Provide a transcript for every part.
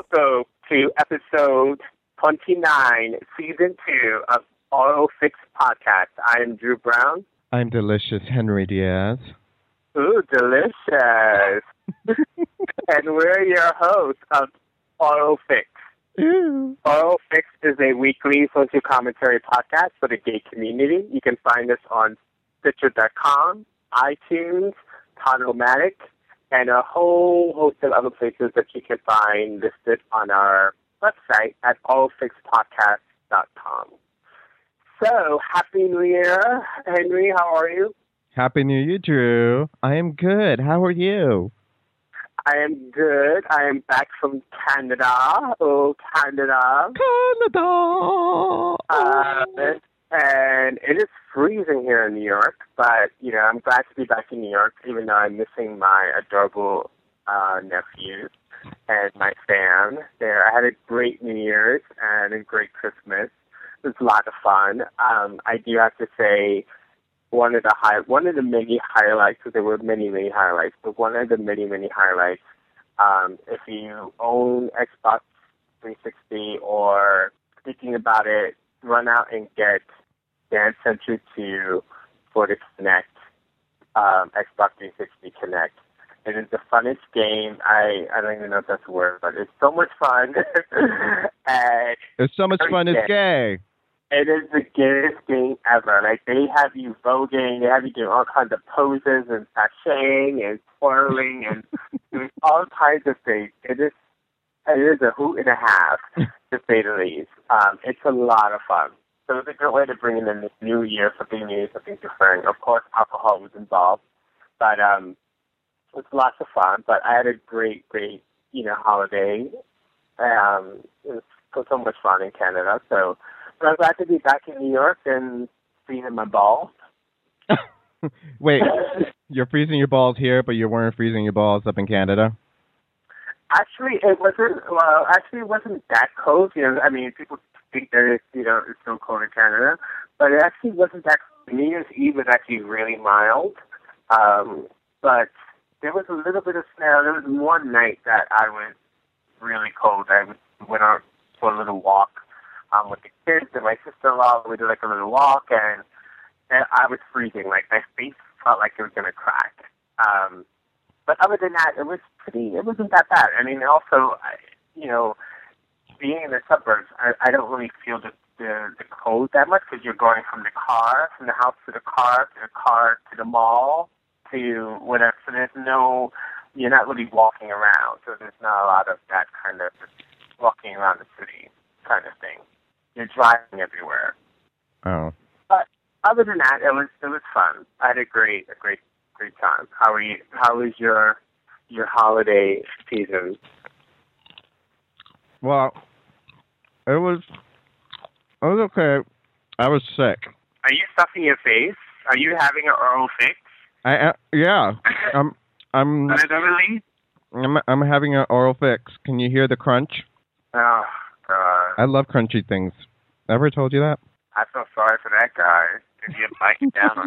Welcome to episode 29, season 2 of Oral Fix Podcast. I am Drew Brown. I'm Delicious Henry Diaz. Ooh, delicious. And we're your hosts of Oral Fix. Ew. Oral Fix is a weekly social commentary podcast for the gay community. You can find us on Stitcher.com, iTunes, Podomatic, and a whole host of other places that you can find listed on our website at allfixpodcast.com. So, Happy New Year, Henry. How are you? Happy New Year, Drew. I am good. How are you? I am good. I am back from Canada. Oh, Canada. Canada! And it is freezing here in New York, but, you know, I'm glad to be back in New York, even though I'm missing my adorable nephew and my fam there. I had a great New Year's and a great Christmas. It was a lot of fun. I do have to say, one of the many highlights, because there were many highlights, but one of the many highlights, if you own Xbox 360 or thinking about it, run out and get Dance Century 2 for the Kinect, Xbox 360 Kinect. It is the funnest game. I don't even know if that's a word, but it's so much fun. And it's so much fun, it's gay. It is the gayest game ever. Like, they have you voguing, they have you doing all kinds of poses and sashaying and twirling and doing all kinds of things. It is a hoot and a half, to say the least. It's a lot of fun. So it's a good way to bring in this new year, something new, something different. Of course, alcohol was involved, but it's lots of fun. But I had a great, holiday. It was so much fun in Canada. So but I'm glad to be back in New York and freezing my balls. Wait, you're freezing your balls here, but you weren't freezing your balls up in Canada? Actually, it wasn't that cold. You know, I mean, people think that it's so cold in Canada, but it actually wasn't that cold. New Year's Eve was actually really mild, but there was a little bit of snow. There was one night that I was really cold. I went out for a little walk with the kids and my sister-in-law. We did like a little walk, and I was freezing. Like, my face felt like it was going to crack. But other than that, it wasn't that bad. I mean, also, being in the suburbs, I don't really feel the cold that much because you're going from the house to the car to the mall to whatever. So you're not really walking around. So there's not a lot of that kind of walking around the city kind of thing. You're driving everywhere. Oh. But other than that, it was fun. I had a great time. How was your holiday season? Well, it was okay. I was sick. Are you stuffing your face? Are you having an oral fix? Yeah. I'm having an oral fix. Can you hear the crunch? Oh God. I love crunchy things. Ever told you that? I feel sorry for that guy. If you bite it down.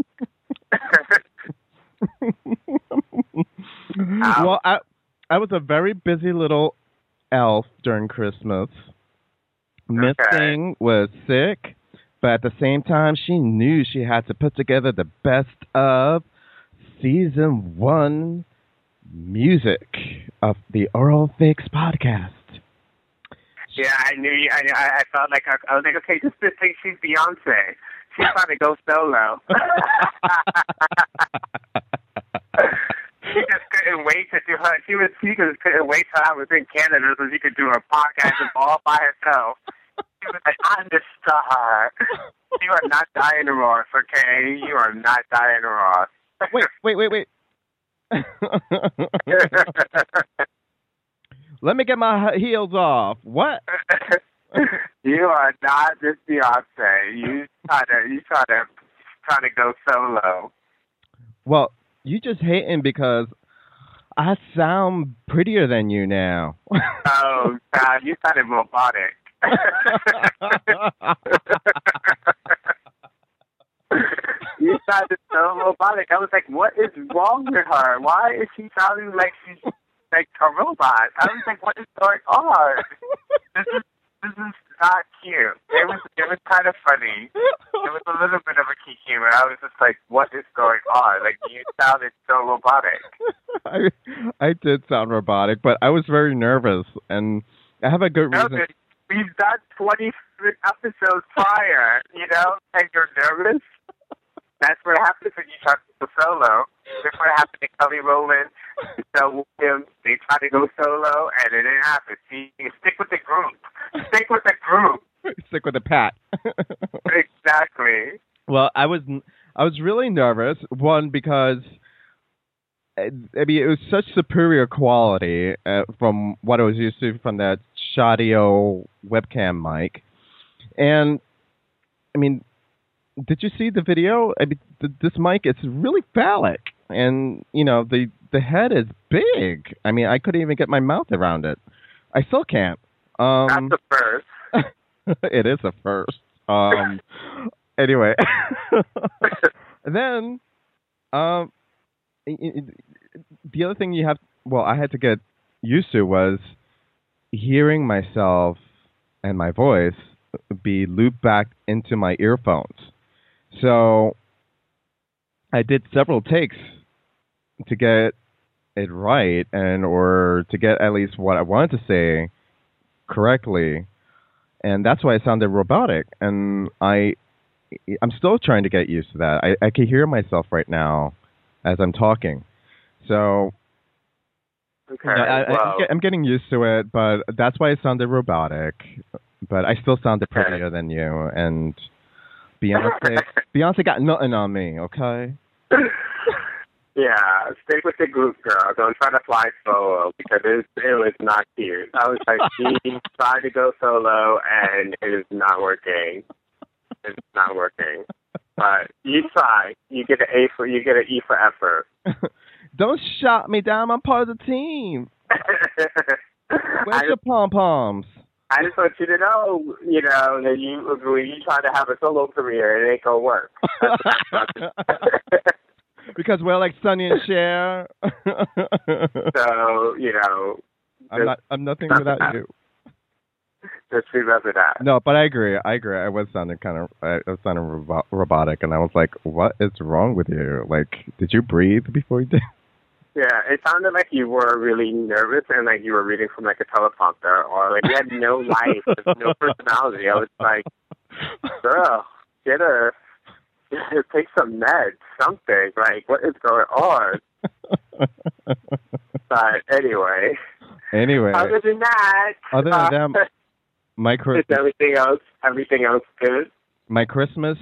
Well, I was a very busy little elf during Christmas. Miss Thing was sick, but at the same time, she knew she had to put together the best of season 1 music of the Oral Fix podcast. Yeah, I knew you. I felt like I was like, okay, just think she's Beyonce. She's trying to go solo. She just couldn't wait to do her. She just couldn't wait till I was in Canada so she could do her podcast all by herself. She was like, I'm the star. You are not Diana Ross, okay? You are not Diana Ross. Wait. Let me get my heels off. What? You are not just Beyonce. You try to go solo. Well, you just hating because I sound prettier than you now. Oh, God, you sounded robotic. You sounded so robotic. I was like, what is wrong with her? Why is she sounding like she's like a robot. I was like, what is going on? This is not cute. It was kind of funny. It was a little bit of a key humor. I was just like, what is going on? Like, you sounded so robotic. I did sound robotic, but I was very nervous, and I have a good reason. We've done 20 episodes prior, and you're nervous. That's what happens when you talk to solo. That's what happened to Kelly Rowland. So they tried to go solo, and it didn't happen. See, you stick with the group. Stick with the group. Stick with the Pat. Exactly. Well, I was really nervous. One, because I mean, it was such superior quality from what I was used to from that Schadio webcam mic, and I mean, did you see the video? I mean, this mic, it's really phallic, and the head is big. I mean, I couldn't even get my mouth around it. I still can't. That's the first. It is a first. Anyway, and then the other thing I had to get used to was hearing myself and my voice be looped back into my earphones. So I did several takes to get it right or to get at least what I wanted to say correctly. And that's why it sounded robotic. And I'm still trying to get used to that. I can hear myself right now as I'm talking. So okay, I'm getting used to it, but that's why it sounded robotic. But I still sounded prettier than you. And Beyonce got nothing on me, okay? Yeah, stick with the group, girl. Don't try to fly solo because it was not cute. I was like, she tried to go solo and it is not working. It's not working. But you try. You get an E for effort. Don't shot me down. I'm part of the team. Where's your pom poms? I just want you to know, that when you try to have a solo career, it ain't gonna work. Because we're like Sonny and Cher. So, I'm nothing without you. Just remember that. No, but I agree. I was sounding robotic, and I was like, what is wrong with you? Like, did you breathe before you did? Yeah, it sounded like you were really nervous and like you were reading from like a teleprompter or like you had no life, no personality. I was like, girl, take some meds, something. Like, what is going on? But anyway. Other than that, is everything else good? My Christmas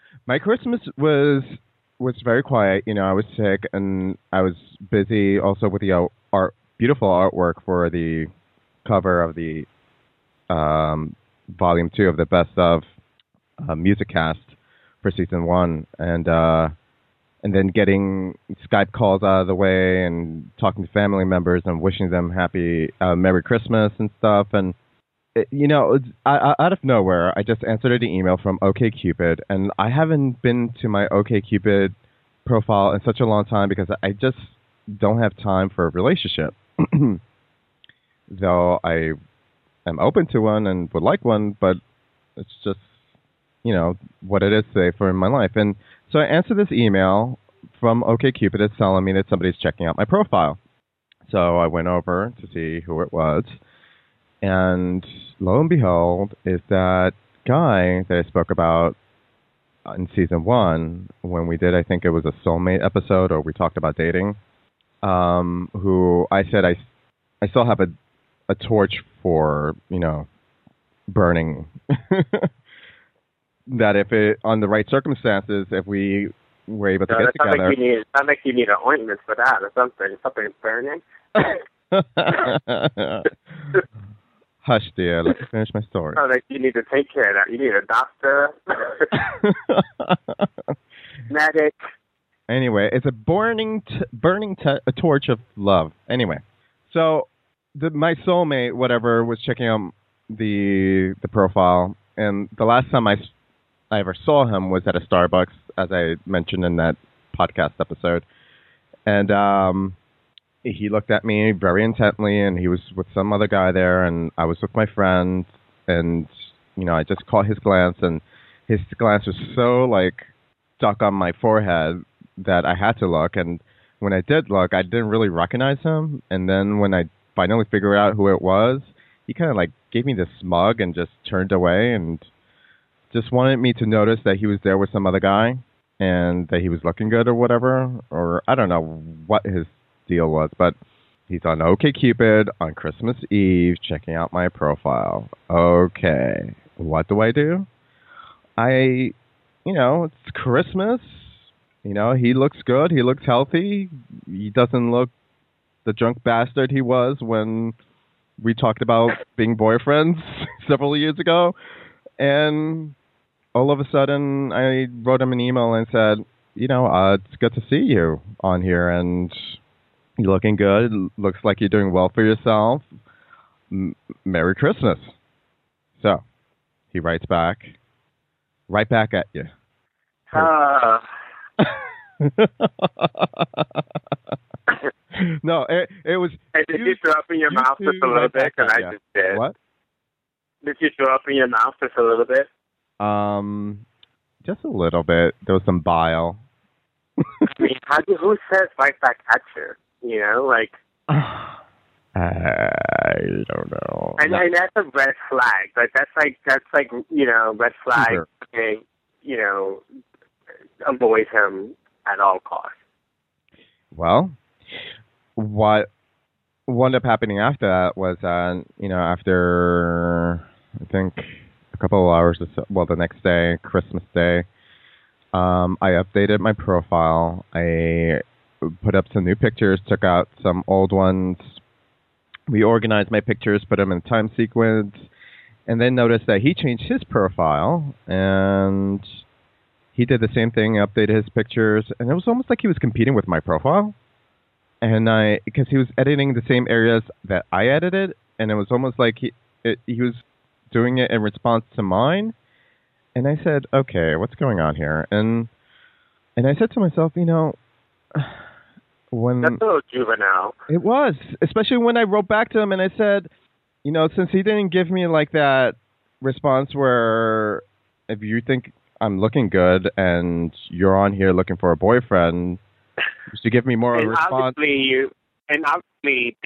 was very quiet. I was sick and I was busy also with the beautiful artwork for the cover of the volume 2 of the Best of Music Cast for season 1, and then getting Skype calls out of the way and talking to family members and wishing them happy Merry Christmas and stuff. And out of nowhere, I just answered an email from OkCupid, and I haven't been to my OkCupid profile in such a long time because I just don't have time for a relationship. Though I am open to one and would like one, but it's just, what it is today for my life. And so I answered this email from OkCupid. It's telling me that somebody's checking out my profile. So I went over to see who it was. And lo and behold, is that guy that I spoke about in season 1 when we did, I think it was a soulmate episode, or we talked about dating, who I said I still have a torch for, burning. That if it, on the right circumstances, if we were able to get together. It sounds like you need an ointment for that or something. Something's burning. Hush, dear. Let me finish my story. Oh, like you need to take care of that. You need a doctor, medic. Anyway, it's a burning a torch of love. Anyway, so my soulmate, whatever, was checking out the profile, and the last time I ever saw him was at a Starbucks, as I mentioned in that podcast episode, and he looked at me very intently, and he was with some other guy there, and I was with my friend, and I just caught his glance, and his glance was so like stuck on my forehead that I had to look. And when I did look, I didn't really recognize him. And then when I finally figured out who it was, he kind of like gave me this smug and just turned away and just wanted me to notice that he was there with some other guy and that he was looking good or whatever. Or I don't know what his deal was, but he's on OkCupid on Christmas Eve checking out my profile. Okay, what do? It's Christmas. He looks good. He looks healthy. He doesn't look the drunk bastard he was when we talked about being boyfriends several years ago. And all of a sudden, I wrote him an email and said, it's good to see you on here, and you're looking good. It looks like you're doing well for yourself. Merry Christmas. So he writes back, right back at you. No, it was. Hey, did you throw up in your mouth just a little bit? And I just did. What? Did you throw up in your mouth just a little bit? Just a little bit. There was some bile. I mean, who says right back at you? I don't know. And that's a red flag. But that's like red flag. Sure. Okay, avoid him at all costs. Well, what ended up happening after that was, after I think a couple of hours, the next day, Christmas Day, I updated my profile. I put up some new pictures, took out some old ones, reorganized my pictures, put them in time sequence, and then noticed that he changed his profile, and he did the same thing, updated his pictures, and it was almost like he was competing with my profile. And because he was editing the same areas that I edited, and it was almost like he was doing it in response to mine. And I said, okay, what's going on here? And I said to myself, when that's a little juvenile. It was, especially when I wrote back to him and I said, since he didn't give me like that response where if you think I'm looking good and you're on here looking for a boyfriend, you should give me more of a response. Obviously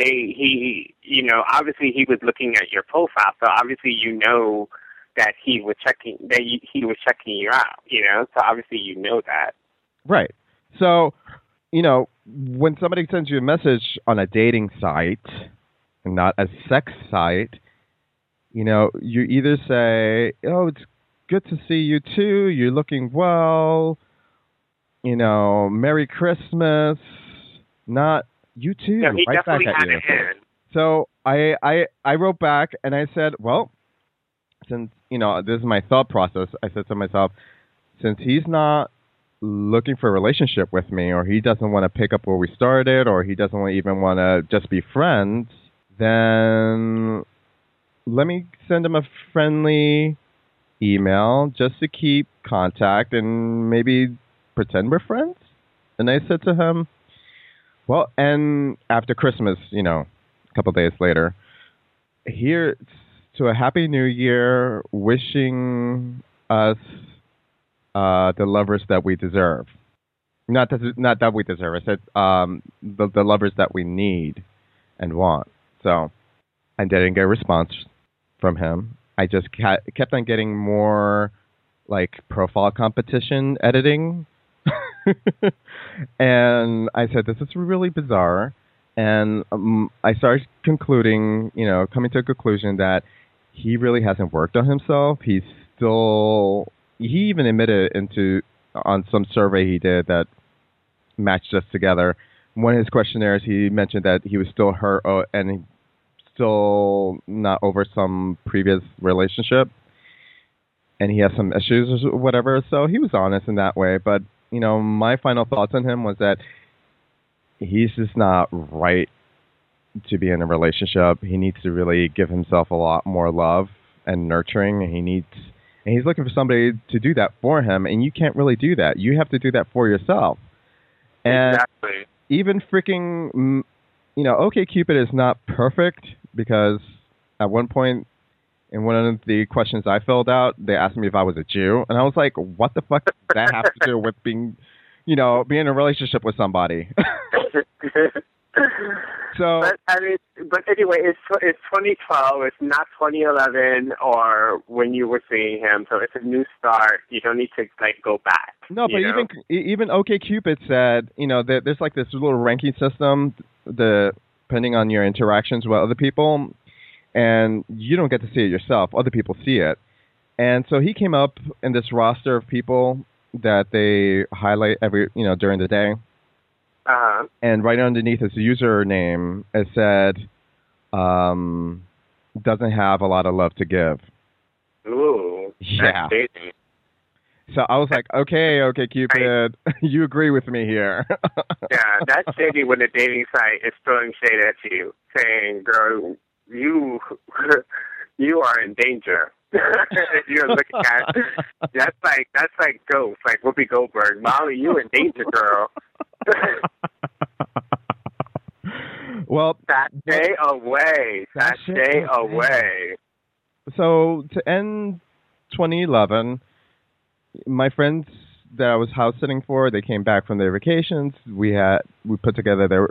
he was looking at your profile, so obviously that he was checking you out, so obviously that. Right. So, when somebody sends you a message on a dating site and not a sex site, you either say, oh, it's good to see you too, you're looking well, Merry Christmas, not you too. No, he right definitely back at had you. it in. So I wrote back and I said, well, since, this is my thought process, I said to myself, since he's not looking for a relationship with me, or he doesn't want to pick up where we started, or he doesn't even want to just be friends, then let me send him a friendly email just to keep contact and maybe pretend we're friends. And I said to him, well, and after Christmas, a couple days later, here's to a Happy New Year, wishing us the lovers that we deserve. Not that we deserve. I said the lovers that we need and want. So I didn't get a response from him. I just kept on getting more like profile competition editing. And I said, this is really bizarre. And I started concluding, coming to a conclusion that he really hasn't worked on himself. He even admitted on some survey he did that matched us together. One of his questionnaires, he mentioned that he was still hurt and still not over some previous relationship. And he has some issues or whatever. So he was honest in that way. But, my final thoughts on him was that he's just not right to be in a relationship. He needs to really give himself a lot more love and nurturing. And he's looking for somebody to do that for him. And you can't really do that. You have to do that for yourself. And exactly. Even freaking, OkCupid is not perfect because at one point in one of the questions I filled out, they asked me if I was a Jew, and I was like, "What the fuck does that have to do with being in a relationship with somebody?" So, but anyway, it's 2012. It's not 2011 or when you were seeing him. So it's a new start. You don't need to go back. No, but even OkCupid said, that there's like this little ranking system, depending on your interactions with other people, and you don't get to see it yourself. Other people see it, and so he came up in this roster of people that they highlight during the day. And right underneath his username, it said, doesn't have a lot of love to give. Ooh. Yeah. So I was like, okay, Cupid, you agree with me here. Yeah, that's shady when the dating site is throwing shade at you, saying, girl, you are in danger. You're looking at that's like Ghost, like Whoopi Goldberg. Molly, you in danger, girl. Well, stay away. Stay away. So to end 2011, my friends that I was house sitting for, they came back from their vacations. We put together their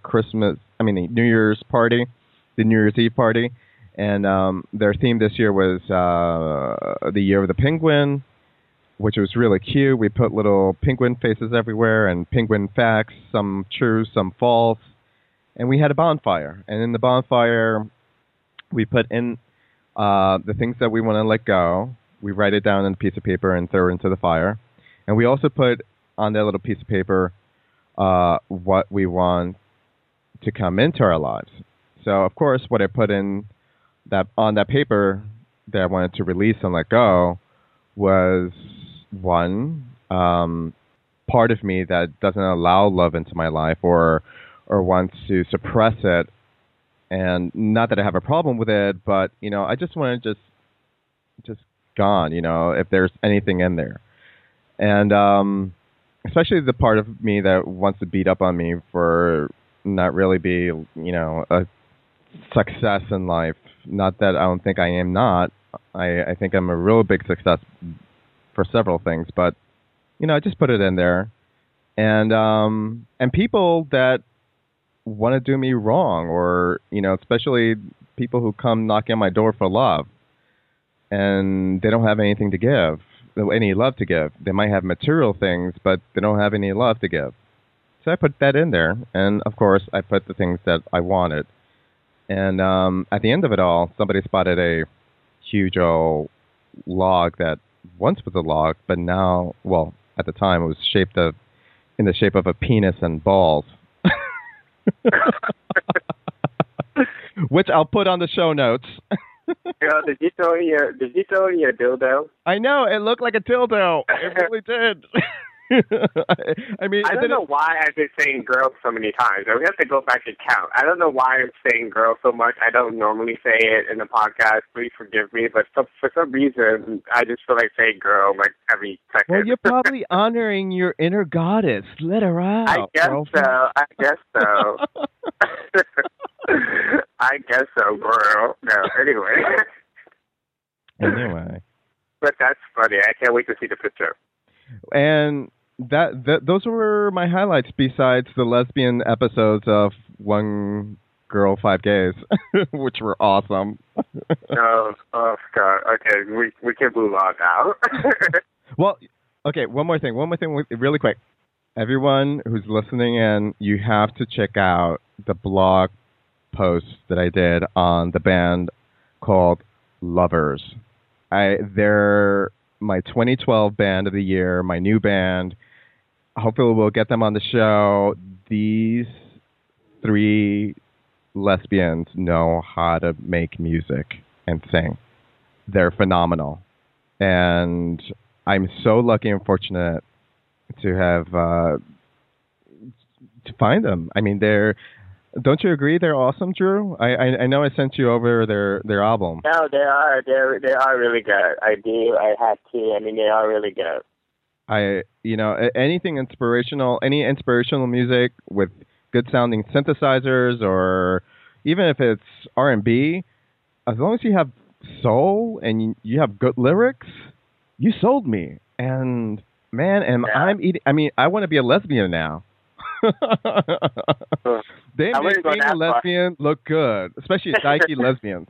New Year's party, the New Year's Eve party. And their theme this year was the Year of the Penguin, which was really cute. We put little penguin faces everywhere and penguin facts, some true, some false. And we had a bonfire. And in the bonfire, we put in the things that we want to let go. We write it down on a piece of paper and throw it into the fire. And we also put on that little piece of paper what we want to come into our lives. So, of course, what I put in on that paper that I wanted to release and let go was one part of me that doesn't allow love into my life or wants to suppress it. And not that I have a problem with it, but I just want to just gone. If there's anything in there, and especially the part of me that wants to beat up on me for not really be a success in life. Not that I don't think I am not. I think I'm a real big success for several things, but I just put it in there, and people that want to do me wrong, or especially people who come knocking on my door for love, and they don't have anything to give, any love to give. They might have material things, but they don't have any love to give. So I put that in there, and of course I put the things that I wanted. And at the end of it all, somebody spotted a huge old log that once was a log, but now, well, at the time, it was in the shape of a penis and balls. Which I'll put on the show notes. Girl, did you throw in your dildo? I know, it looked like a dildo. It really did. I don't know why I've been saying girl so many times. We have to go back and count. I don't know why I'm saying girl so much. I don't normally say it in the podcast. Please forgive me. But for some reason, I just feel like saying girl like every second. Well, you're probably honoring your inner goddess. Let her out. I guess so. I guess so, girl. No, anyway. But that's funny. I can't wait to see the picture. And those were my highlights besides the lesbian episodes of One Girl, Five Gays, which were awesome. Oh, God. Okay, we can move on now. Well, okay, one more thing really quick. Everyone who's listening in, you have to check out the blog post that I did on the band called Lovers. They're my 2012 band of the year, my new band. Hopefully we'll get them on the show. These three lesbians know how to make music and sing. They're phenomenal. And I'm so lucky and fortunate to have to find them. I mean, don't you agree they're awesome, Drew? I know I sent you over their album. No, they are really good. I do. I have to. I mean, they are really good. Any inspirational music with good sounding synthesizers, or even if it's R&B, as long as you have soul and you have good lyrics, you sold me. And man, I'm eating. I mean, I want to be a lesbian now. They make being a lesbian look good, especially dyke lesbians.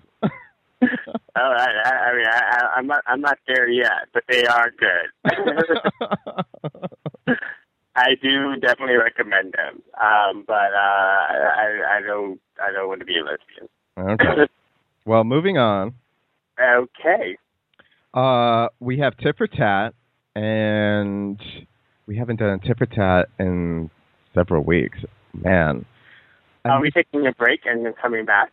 I'm not there yet, but they are good. I do definitely recommend them, but I don't want to be a lesbian. Okay. Well, moving on. Okay. We have Tit for Tat, and we haven't done a Tit for Tat in several weeks. Man. Are we taking a break and then coming back?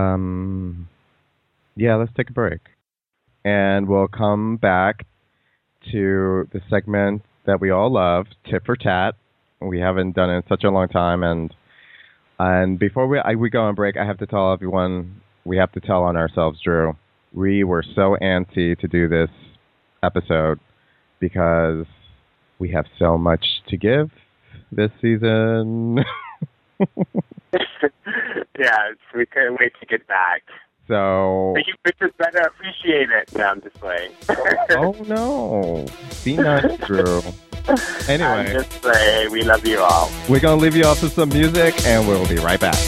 Yeah, let's take a break. And we'll come back to the segment that we all love, Tit for Tat. We haven't done it in such a long time. And before we go on break, I have to tell everyone, we have to tell on ourselves, Drew. We were so antsy to do this episode because we have so much to give this season. Yeah, we couldn't wait to get back. So you just better appreciate it. No, I'm just playing. Oh no, be nice, Drew. Anyway, I'm just playing. We love you all. We're gonna leave you off with some music, and we'll be right back.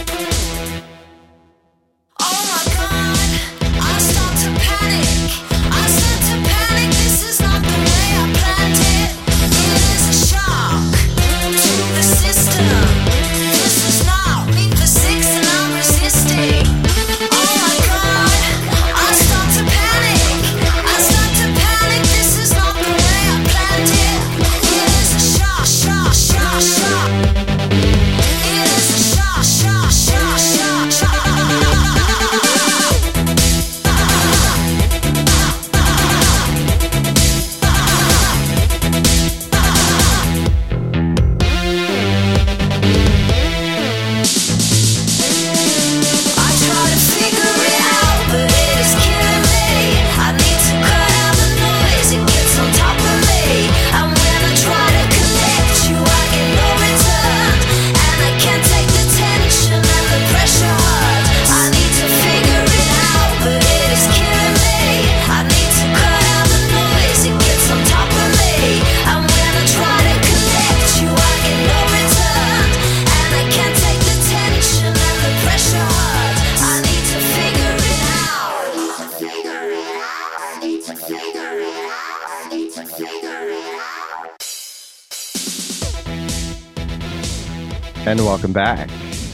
And welcome back.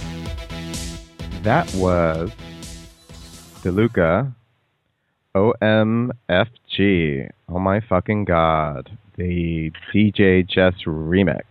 That was DeLuca OMFG. Oh my fucking god. The DJ Jess remix.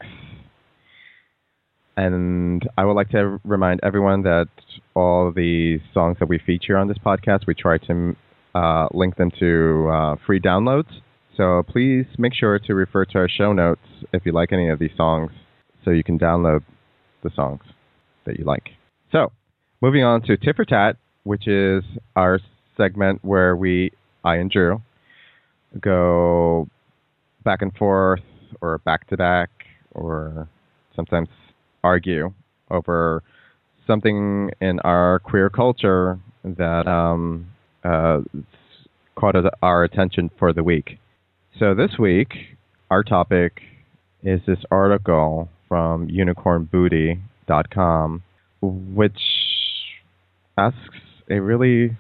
And I would like to remind everyone that all the songs that we feature on this podcast, we try to link them to free downloads. So please make sure to refer to our show notes if you like any of these songs so you can download the songs that you like. So, moving on to Tit for Tat, which is our segment where I and Drew, go back and forth or back to back or sometimes argue over something in our queer culture that caught our attention for the week. So this week, our topic is this article from unicornbooty.com, which asks a really...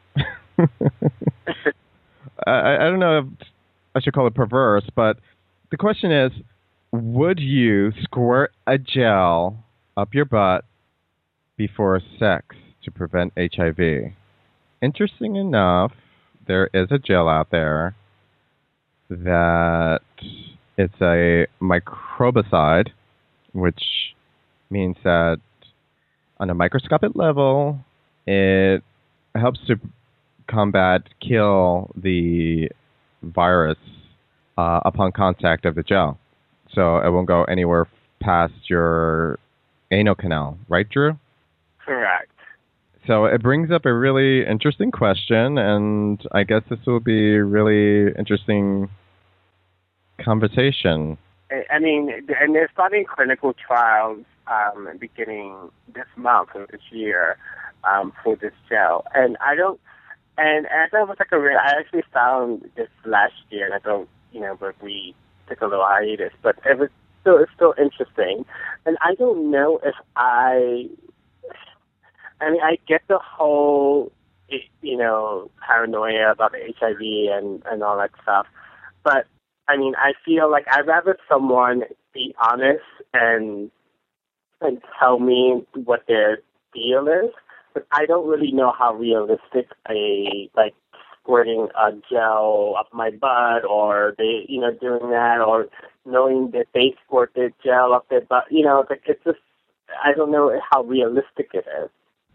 I don't know if I should call it perverse, but the question is, would you squirt a gel up your butt before sex to prevent HIV? Interesting enough, there is a gel out there that it's a microbicide, which means that on a microscopic level, it helps to kill the virus upon contact of the gel. So it won't go anywhere past your anal canal. Right, Drew? Correct. So it brings up a really interesting question, and I guess this will be a really interesting conversation. I mean, and they're starting clinical trials beginning this month of this year for this gel, and I don't. And I thought it was like I actually found this last year, and I don't, but we took a little hiatus, but it's still interesting. And I don't know if I I get the whole, paranoia about the HIV and all that stuff, but I feel like I'd rather someone be honest and tell me what their deal is. But I don't really know how realistic squirting a gel up my butt, or they, doing that, or knowing that they squirted gel up their butt. It's just, I don't know how realistic it is.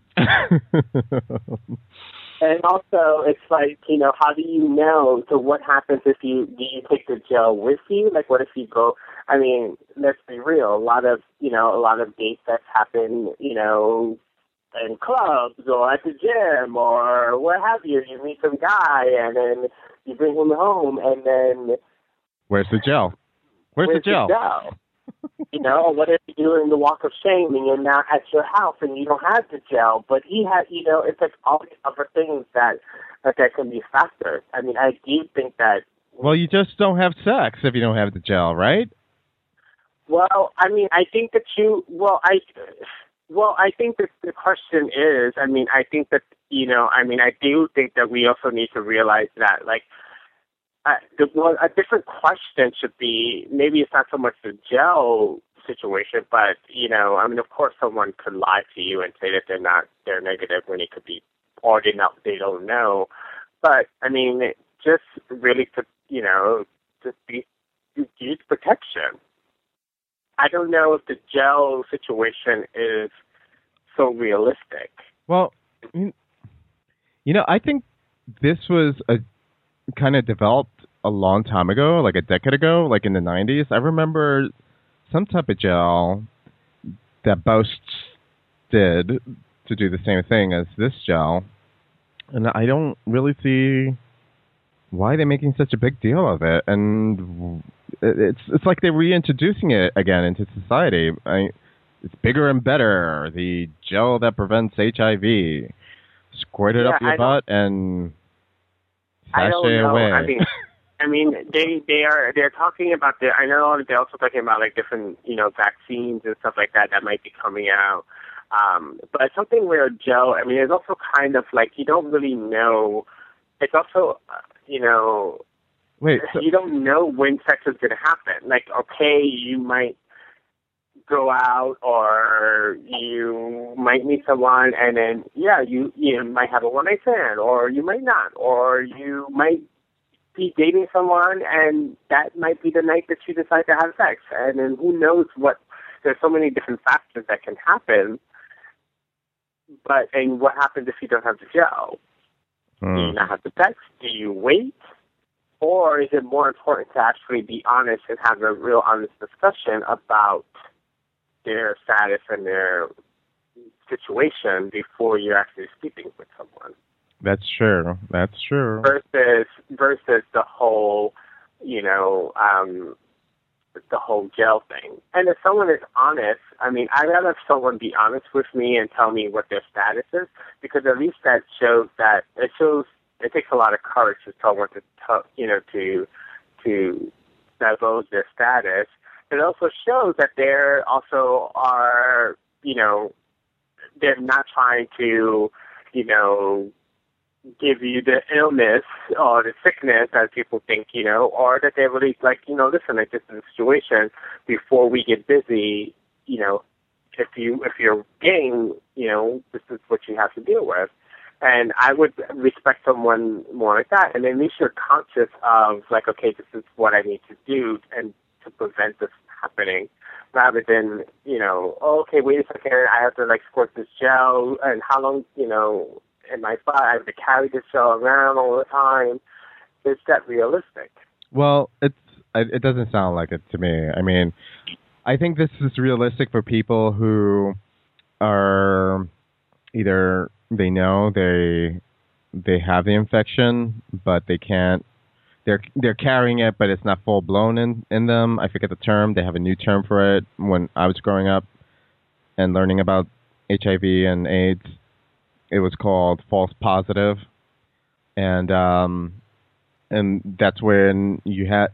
And also, it's how do you know? So what happens if do you take the gel with you? Like, what if you go? Let's be real. A lot of gay sex happen, in clubs or at the gym or what have you. You meet some guy and then you bring him home, and then where's the gel? Where's the gel? What if you're doing the walk of shame and you're not at your house and you don't have the gel, but he had, it's like all these other things that can be factored. I do think that. Well, you just don't have sex if you don't have the gel, right? Well, I think that I think that the question is, I think that, I do think that we also need to realize that, a different question should be, maybe it's not so much the gel situation, but, of course someone could lie to you and say that they're negative when it could be, or they don't know. But, just really to, just use protection. I don't know if the gel situation is so realistic. Well, I think this was kind of developed a long time ago, like a decade ago, like in the 90s. I remember some type of gel that boasts did to do the same thing as this gel. And I don't really see why they're making such a big deal of it. And it's like they're reintroducing it again into society. It's bigger and better. The gel that prevents HIV. Squirt it up your butt and sashay away. They're talking about I know they're also talking about different, vaccines and stuff like that might be coming out. But something where gel, it's also kind of you don't really know. It's also, Wait, you don't know when sex is going to happen. You might go out or you might meet someone and then, you might have a one-night stand, or you might not, or you might be dating someone and that might be the night that you decide to have sex. And then who knows there's so many different factors that can happen. And what happens if you don't have the gel? Do you not have the sex? Do you wait? Or is it more important to actually be honest and have a real honest discussion about their status and their situation before you're actually sleeping with someone? That's true. That's true. Versus the whole, the whole gel thing. And if someone is honest, I'd rather have someone be honest with me and tell me what their status is, because at least that shows it takes a lot of courage to someone to divulge their status. It also shows that there also are, they're not trying to, give you the illness or the sickness as people think, or that they're really listen, this is a situation before we get busy, if you're gay, this is what you have to deal with. And I would respect someone more like that. And at least you're conscious of okay, this is what I need to do and to prevent this happening, rather than, okay, wait a second, I have to squirt this gel, and how long, in my butt, I have to carry this gel around all the time. Is that realistic? Well, it doesn't sound like it to me. I think this is realistic for people who are either they know they have the infection, but they can't. They're carrying it, but it's not full blown in them. I forget the term. They have a new term for it. When I was growing up, and learning about HIV and AIDS, it was called false positive, and that's when you had,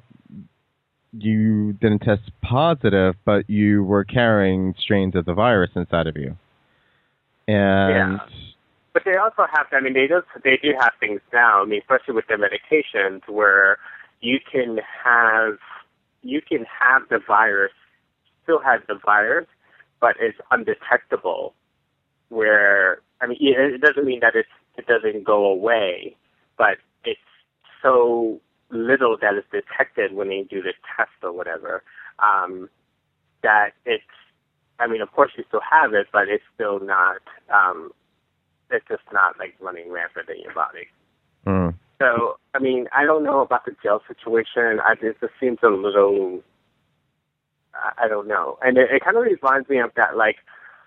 you didn't test positive, but you were carrying strains of the virus inside of you. And but they also have, I mean, they do have things now. I mean, especially with their medications, where you can have the virus, still have the virus, but it's undetectable. Where, I mean, it doesn't mean that it doesn't go away, but it's so little that is detected when they do the test or whatever, that it's, I mean, of course you still have it, but it's still not, it's just not like running rampant in your body. Mm. So, I mean, I don't know about the jail situation. It just seems a little, I don't know. And it kind of reminds me of that, like,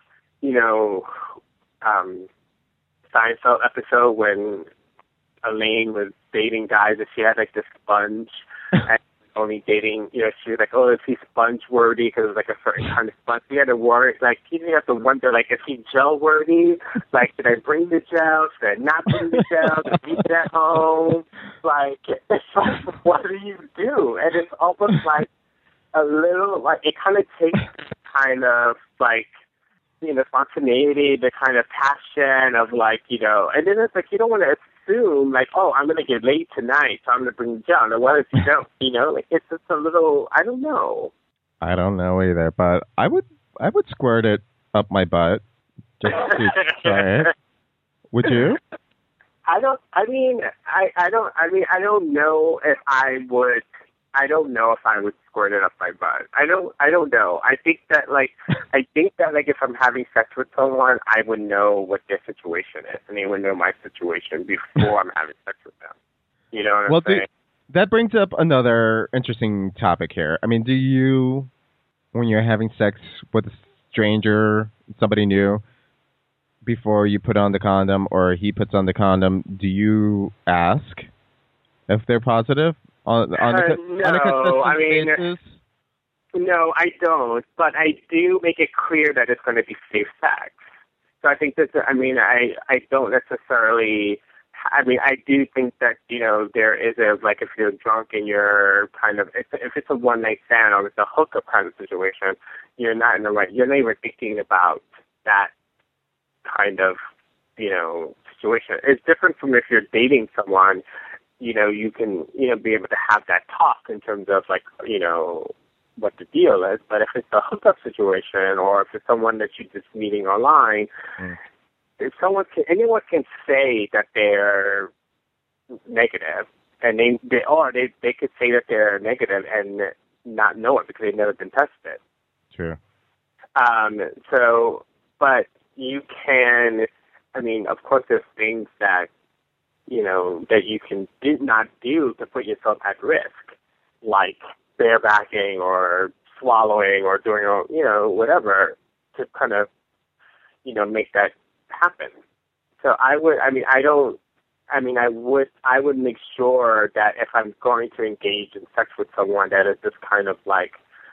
Seinfeld episode when Elaine was dating guys and she had like this sponge and only dating, she was like, oh, is he sponge worthy? Because it was like a certain kind of sponge. You had to worry, like, you didn't have to wonder, like, is he gel worthy? Like, should I bring the gel? Should I not bring the gel? Should I leave it at home? Like, it's like, what do you do? And it's almost like a little, like, it kind of takes kind of like, spontaneity, the kind of passion of like, and then it's like, you don't want to assume like, oh, I'm going to get laid tonight, so I'm going to bring the gel. And what if you don't, like it's just a little, I don't know. I don't know either, but I would squirt it up my butt just to try it. Would you? I don't know if I would. I don't know if I would squirt it up my butt. I don't know. I think that if I'm having sex with someone, I would know what their situation is, and they would know my situation before I'm having sex with them. You know what I'm saying? That brings up another interesting topic here. I mean, do you, when you're having sex with a stranger, somebody new, before you put on the condom or he puts on the condom, do you ask if they're positive? On a consistent basis? No, I don't. But I do make it clear that it's going to be safe sex. So I think that, I don't necessarily, I do think that, there is like if you're drunk and you're kind of, if it's a one-night stand or it's a hookup kind of situation, you're not even thinking about that kind of, situation. It's different from if you're dating someone. You can, be able to have that talk in terms of like, what the deal is. But if it's a hookup situation or if it's someone that you're just meeting online, if anyone can say that they're negative, and they could say that they're negative and not know it because they've never been tested. True. But you can, of course, there's things that, that you did not do to put yourself at risk, like barebacking or swallowing or doing, whatever to kind of, make that happen. So I would make sure that if I'm going to engage in sex with someone that is just kind of like,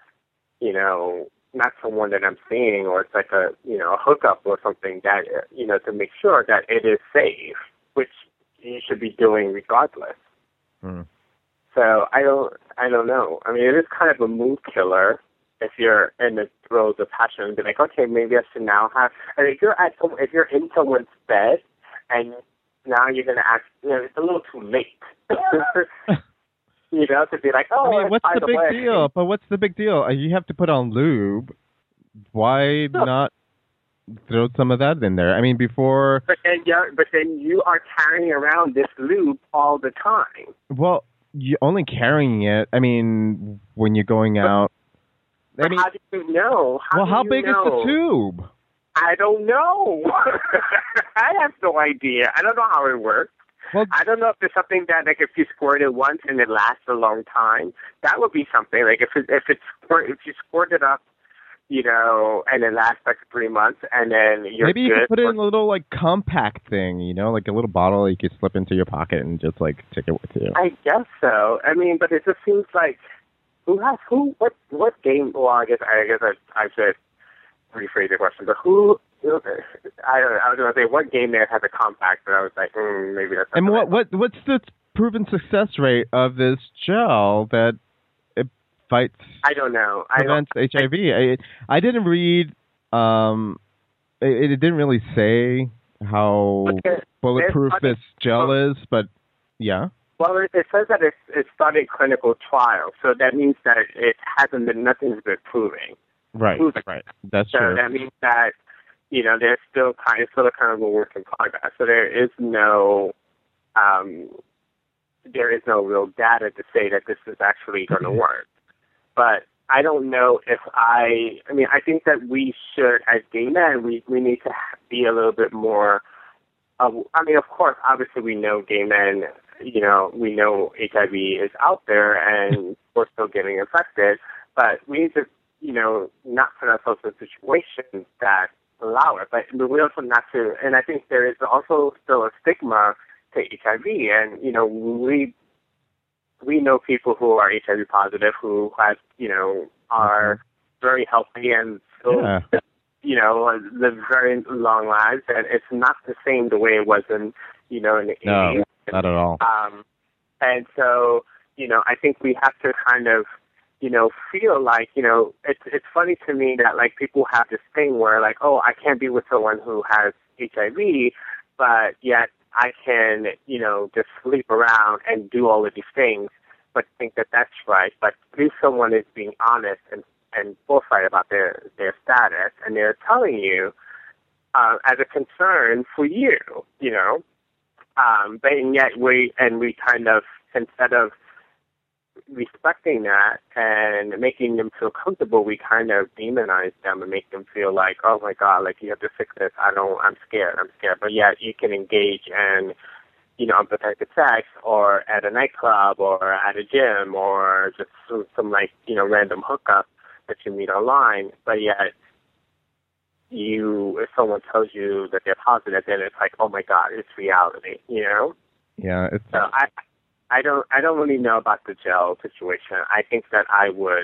not someone that I'm seeing or it's like a hookup or something that, to make sure that it is safe, which you should be doing regardless. So I don't know. It is kind of a mood killer if you're in the throes of passion and be like, okay, maybe I should now have. And if you're in someone's bed and now you're gonna ask, it's a little too late. To be like, oh, what's the big deal? But what's the big deal? You have to put on lube. Why not throw some of that in there? Before. But then you are carrying around this lube all the time. Well, you're only carrying it. When you're going out. How do you know? How big is the tube? I don't know. I have no idea. I don't know how it works. Well, I don't know if there's something that, like, if you squirt it once and it lasts a long time, that would be something. Like, if you squirt it up, and it lasts like 3 months, and then you're maybe you good. Could put it in a little like compact thing, like a little bottle you could slip into your pocket and just like take it with you. I guess so. But it just seems like what game? Well, I guess I should rephrase the question, but who? I don't know. I was going to say what gay man has a compact, but I was like, maybe that's. And what's the proven success rate of this gel that it fights? I don't know. Prevents HIV. I didn't read. It didn't really say how bulletproof this gel is, but yeah. Well, it says that it's started clinical trials, so that means that it hasn't been, nothing's been proving. Right. That's so true. So that means that, there's still kind of a work in progress. So there is no real data to say that this is actually going to work. But I don't know if I think that we should, as gay men, we need to be a little bit more, of course, obviously we know gay men, we know HIV is out there and we're still getting infected, but we need to, not put ourselves in situations that allow it. But we also not to, and I think there is also still a stigma to HIV, and, we know people who are HIV positive who have, are very healthy and still, live very long lives, and it's not the same the way it was in, in the 80s. No, not at all. And so, I think we have to kind of, feel like, it's funny to me that, like, people have this thing where, like, oh, I can't be with someone who has HIV, but yet I can, just sleep around and do all of these things, but think that that's right. But if someone is being honest and forthright about their status, and they're telling you as a concern for you, but yet we kind of, instead of respecting that and making them feel comfortable, we kind of demonize them and make them feel like, oh my God, like you have to fix this. I'm scared. But yet you can engage in, unprotected sex, or at a nightclub, or at a gym, or just some like, random hookup that you meet online. But yet if someone tells you that they're positive, then it's like, oh my God, it's reality, Yeah. So I don't really know about the gel situation. I think that I would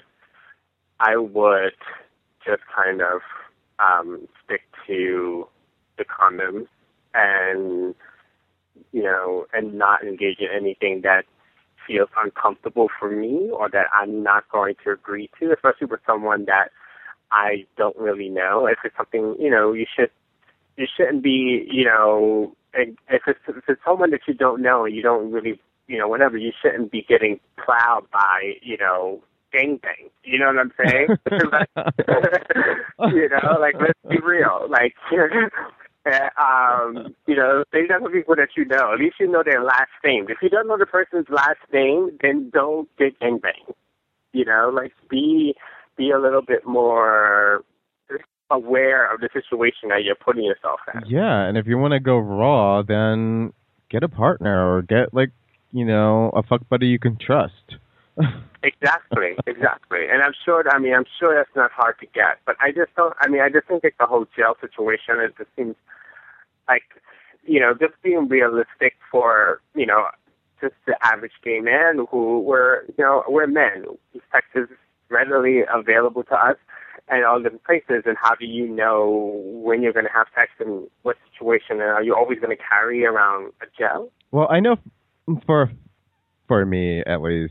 just kind of stick to the condoms and and not engage in anything that feels uncomfortable for me or that I'm not going to agree to, especially with someone that I don't really know. If it's something, you shouldn't be, if it's someone that you don't know and you don't really, whatever, you shouldn't be getting plowed by, gangbang. You know what I'm saying? Like, let's be real. Like, these are the people that you know. At least you know their last name. If you don't know the person's last name, then don't get gangbang. Like, be a little bit more aware of the situation that you're putting yourself in. Yeah, and if you want to go raw, then get a partner or get, like, a fuck buddy you can trust. Exactly. And I'm sure that's not hard to get. But I just think like the whole jail situation, it just seems like, just being realistic for, just the average gay man who we're men. Sex is readily available to us and all different places, and how do you know when you're going to have sex and what situation, and are you always going to carry around a gel? Well, I know for me at least,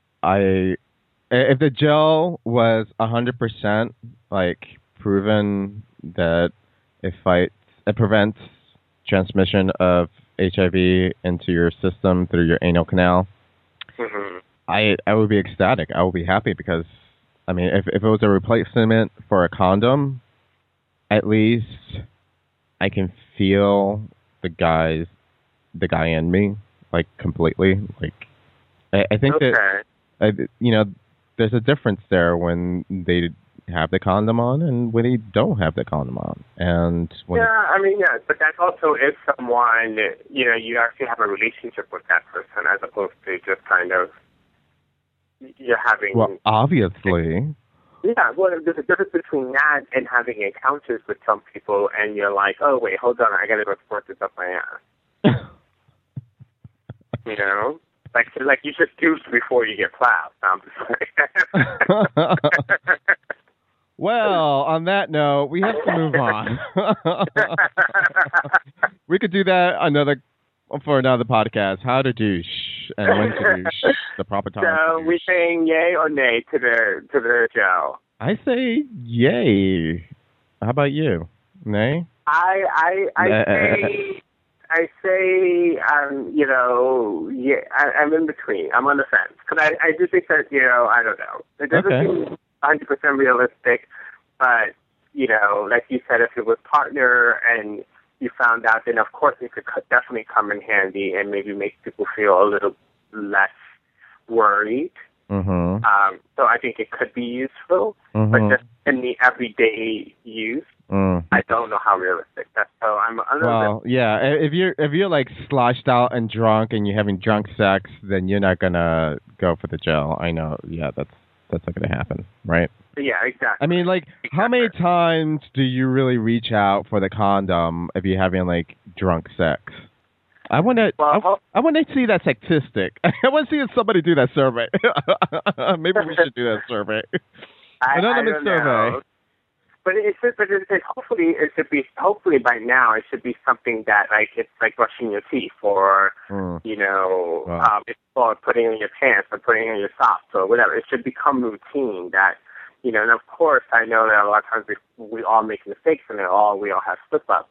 if the gel was 100% like proven that it prevents transmission of HIV into your system through your anal canal, mm-hmm. I would be ecstatic. I would be happy because, if it was a replacement for a condom, at least I can feel the guy in me, like, completely. Like, I think that, there's a difference there when they have the condom on and when they don't have the condom on. And but that's also if someone, you actually have a relationship with that person as opposed to just kind of, you're having... Well, obviously. Yeah, well, there's a difference between that and having encounters with some people and you're like, oh, wait, hold on, I got to go squirt this up my ass. Like you should douche before you get plowed. Well, on that note, we have to move on. We could do that for another podcast. How to douche and when to douche. The proper time. So we saying yay or nay to the Joe? I say yay. How about you? Nay? I say yeah. I'm in between. I'm on the fence because I do think that I don't know. It doesn't seem 100% realistic, but like you said, if it was partner and you found out, then of course it could definitely come in handy and maybe make people feel a little less worried. Mm-hmm. So I think it could be useful, but just in the everyday use, I don't know how realistic that's. So I'm a little bit. Yeah. If you're like sloshed out and drunk and you're having drunk sex, then you're not gonna go for the gel. I know. Yeah, that's not gonna happen, right? Yeah, exactly. I mean, like, how many times do you really reach out for the condom if you're having like drunk sex? I want to see that statistic. I want to see if somebody do that survey. Maybe we should do that survey. Anonymous survey. Know. But hopefully by now it should be something that it's like brushing your teeth or it's or putting on your pants or putting on your socks or whatever. It should become routine that and of course I know that a lot of times we all make mistakes and we all have slip ups.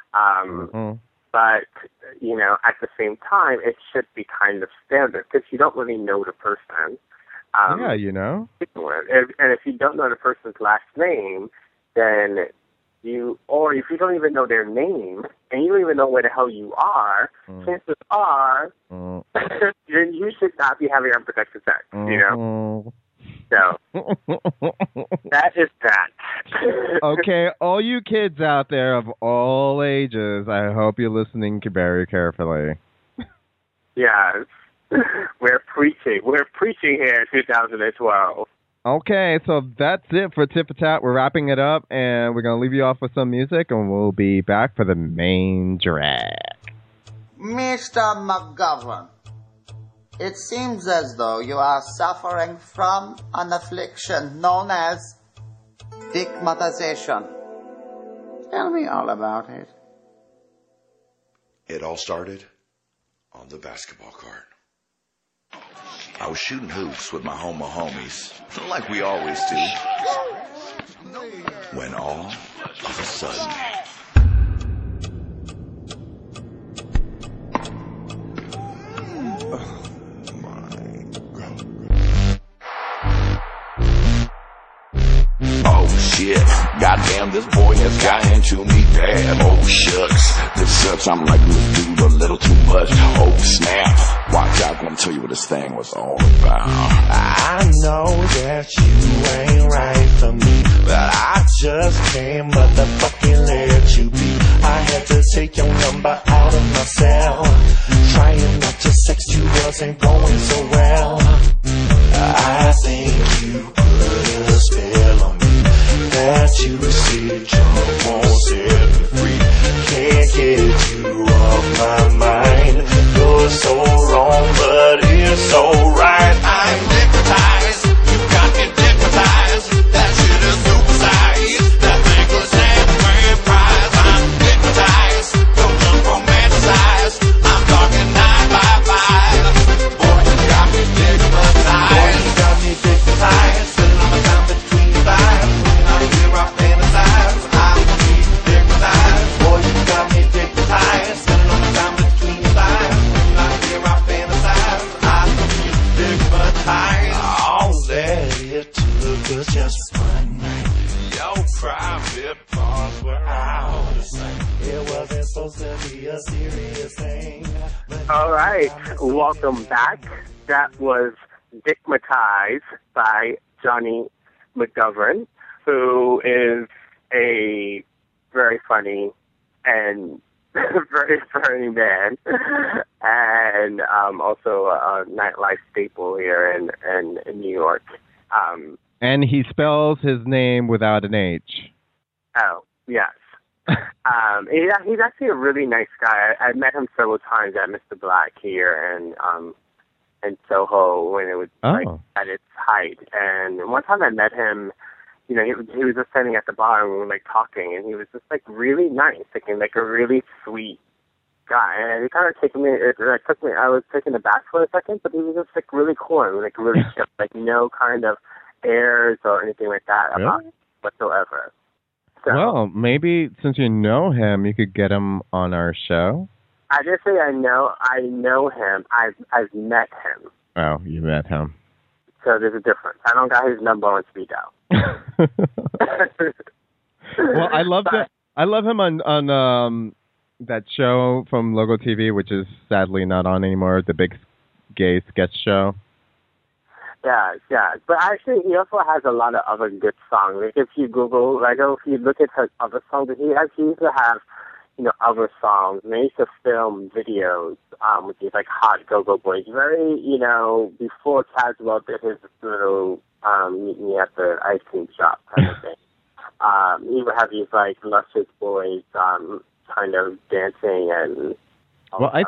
But at the same time it should be kind of standard because you don't really know the person. Yeah, and if you don't know the person's last name, then if you don't even know their name and you don't even know where the hell you are, chances are you should not be having unprotected sex, So that is that. Okay, all you kids out there of all ages, I hope you're listening very carefully. Yes. We're preaching here in 2012. Okay, so that's it for Tit for Tat. We're wrapping it up, and we're going to leave you off with some music, and we'll be back for the main drag. Mr. McGovern, it seems as though you are suffering from an affliction known as dickmatization. Tell me all about it. It all started on the basketball court. I was shooting hoops with my homies, like we always do, when all of a sudden, oh shit, goddamn, this boy has got into me bad. Oh shucks, this sucks, I'm like, this dude a little too much. Oh snap, watch out, I'm gonna tell you what this thing was all about. I know that you ain't right for me, but I just can't motherfucking let you be. I had to take your number out of my cell. Trying not to sex you wasn't going so well. I think you put a spell on me, that you see jump won't set me free. Can't get you off my mind. You're so wrong, but it's so right. I'm hypnotized, you got me hypnotized. That shit is supersized, that thing was that grand prize. I'm hypnotized, don't look romanticized. I'm talking 9 by 5. Boy, you got me hypnotized. Boy, you got me hypnotized. Sitting on my time between your thighs. When I'm here, I fantasize. I'm hypnotized. Boy, you got me hypnotized. Sitting on my time between your thighs. When I'm here, I fantasize. I'm hypnotized. All that it took was just one night. Your private parts were out of sight. It wasn't supposed to be a serious thing. All right, welcome back. That was Dickmatized by Johnny McGovern, who is a very funny and very funny man, and also a nightlife staple here in New York. And he spells his name without an H. Oh, yes. He's actually a really nice guy. I met him several times at Mr. Black here in Soho when it was like at its height. And one time I met him, you know, he was just standing at the bar and we were like talking, and he was just like really nice, like, and like a really sweet guy. And it kind of took me. I was taken aback for a second, but he was just like really cool and like really chill, like no kind of airs or anything like that about him whatsoever. So, well, maybe since you know him, you could get him on our show. I just say I know him. I've met him. Oh, you met him. So there's a difference. I don't got his number on speed dial. Well, I love him on that show from Logo TV, which is sadly not on anymore, the Big Gay Sketch Show. Yeah. But actually, he also has a lot of other good songs. Like if you Google, like if you look at his other songs, he used to have, you know, other songs. And they used to film videos with these like hot go-go boys. Very, you know, before Caswell did his little meet me at the ice cream shop kind of thing. He would have these like luscious boys kind of dancing and. Well, I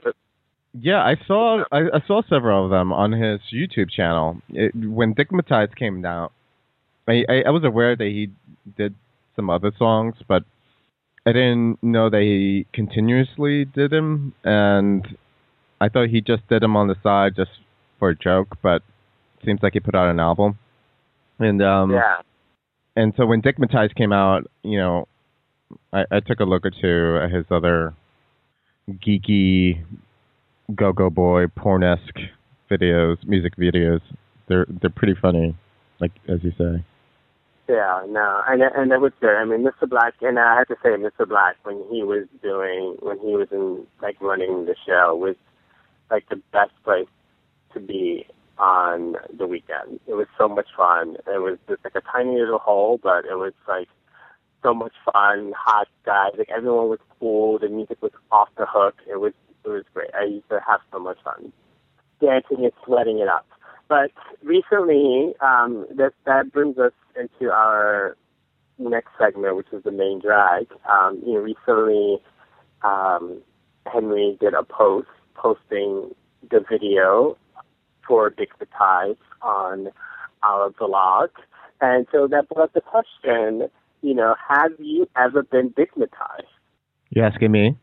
saw several of them on his YouTube channel. When Dickmatized came out, I was aware that he did some other songs, but I didn't know that he continuously did them, and I thought he just did them on the side just for a joke, but it seems like he put out an album. And and so when Dickmatized came out, you know, I took a look or two at his other geeky go-go boy pornesque videos, music videos. They're pretty funny, like as you say. Yeah, no, and it was good. I mean, Mr. Black, and I have to say, Mr. Black, when he was in like running the show, was like the best place to be on the weekend. It was so much fun. It was just like a tiny little hole, but it was like so much fun. Hot guys, like everyone was cool. The music was off the hook. It was great. I used to have so much fun dancing and sweating it up. But recently, that brings us into our next segment, which is the main drag. Recently, Henry did a posting the video for Dickmatized on our blog. And so that brought up the question, have you ever been Dickmatized? You asking me?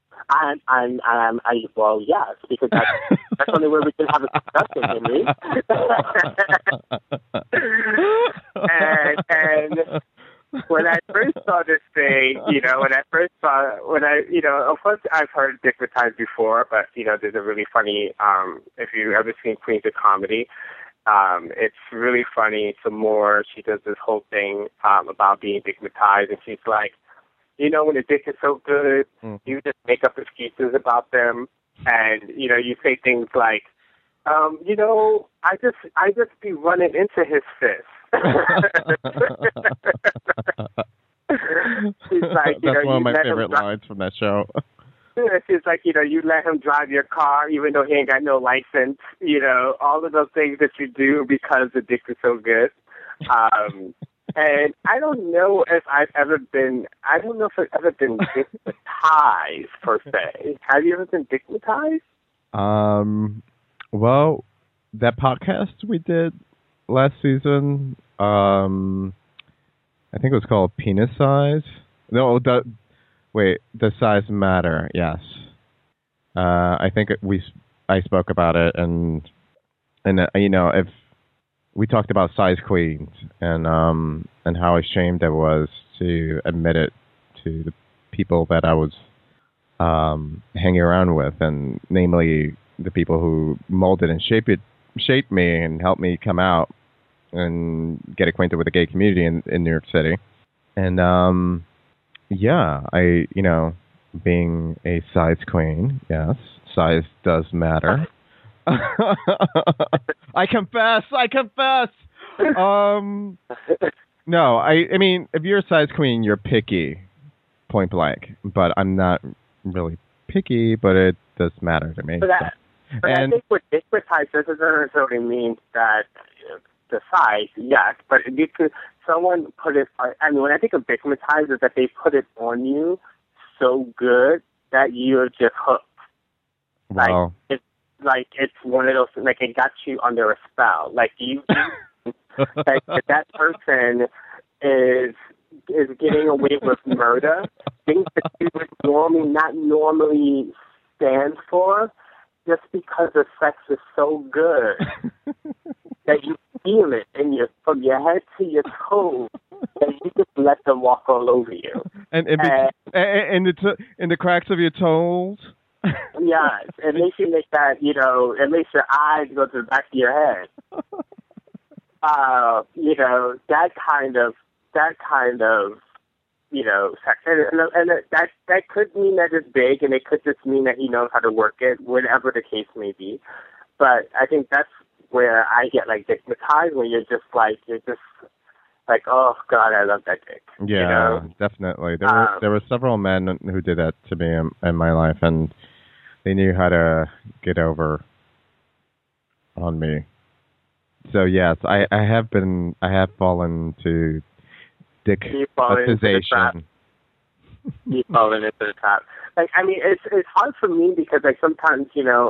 Well, yes, because that's the only way we can have a discussion, Henry. and when I first saw this thing, of course I've heard Dickmatized before, but, there's a really funny, if you've ever seen Queens of Comedy, it's really funny. Some more, she does this whole thing about being Dickmatized, and she's like, when a dick is so good, you just make up excuses about them, and you say things like, I just be running into his fist. She's like, that's one of my favorite lines from that show. She's like, you let him drive your car even though he ain't got no license. All of those things that you do because the dick is so good. And I don't know if I've ever been Dickmatized, per se. Have you ever been Dickmatized? Well, that podcast we did last season, I think it was called Penis Size. No, Does Size Matter? Yes. I think I spoke about it, and if we talked about size queens and how ashamed I was to admit it to the people that I was hanging around with, and namely the people who molded and shaped me and helped me come out and get acquainted with the gay community in New York City. And being a size queen, yes, size does matter. I confess. No, I mean, if you're a size queen, you're picky, point blank. But I'm not really picky, but it does matter to me. But I think what Dickmatized doesn't necessarily mean that the size, yes, but someone put it. I mean, when I think of Dickmatized, is that they put it on you so good that you're just hooked. Wow. Like it's one of those, like it got you under a spell. Like you, like that person is getting away with murder, things that you would not normally stand for, just because the sex is so good that you feel it from your head to your toes, and you just let them walk all over you. And in the cracks of your toes. Yeah, it makes you make that, it makes your eyes go to the back of your head. That kind of sex. And that could mean that it's big, and it could just mean that he knows how to work it, whatever the case may be. But I think that's where I get like stigmatized, when you're just like, oh God, I love that dick. Yeah, definitely. There were several men who did that to me in my life, and they knew how to get over on me. So yes, I have fallen to dickmatization. You've fallen into the trap. Like, I mean, it's hard for me because like sometimes,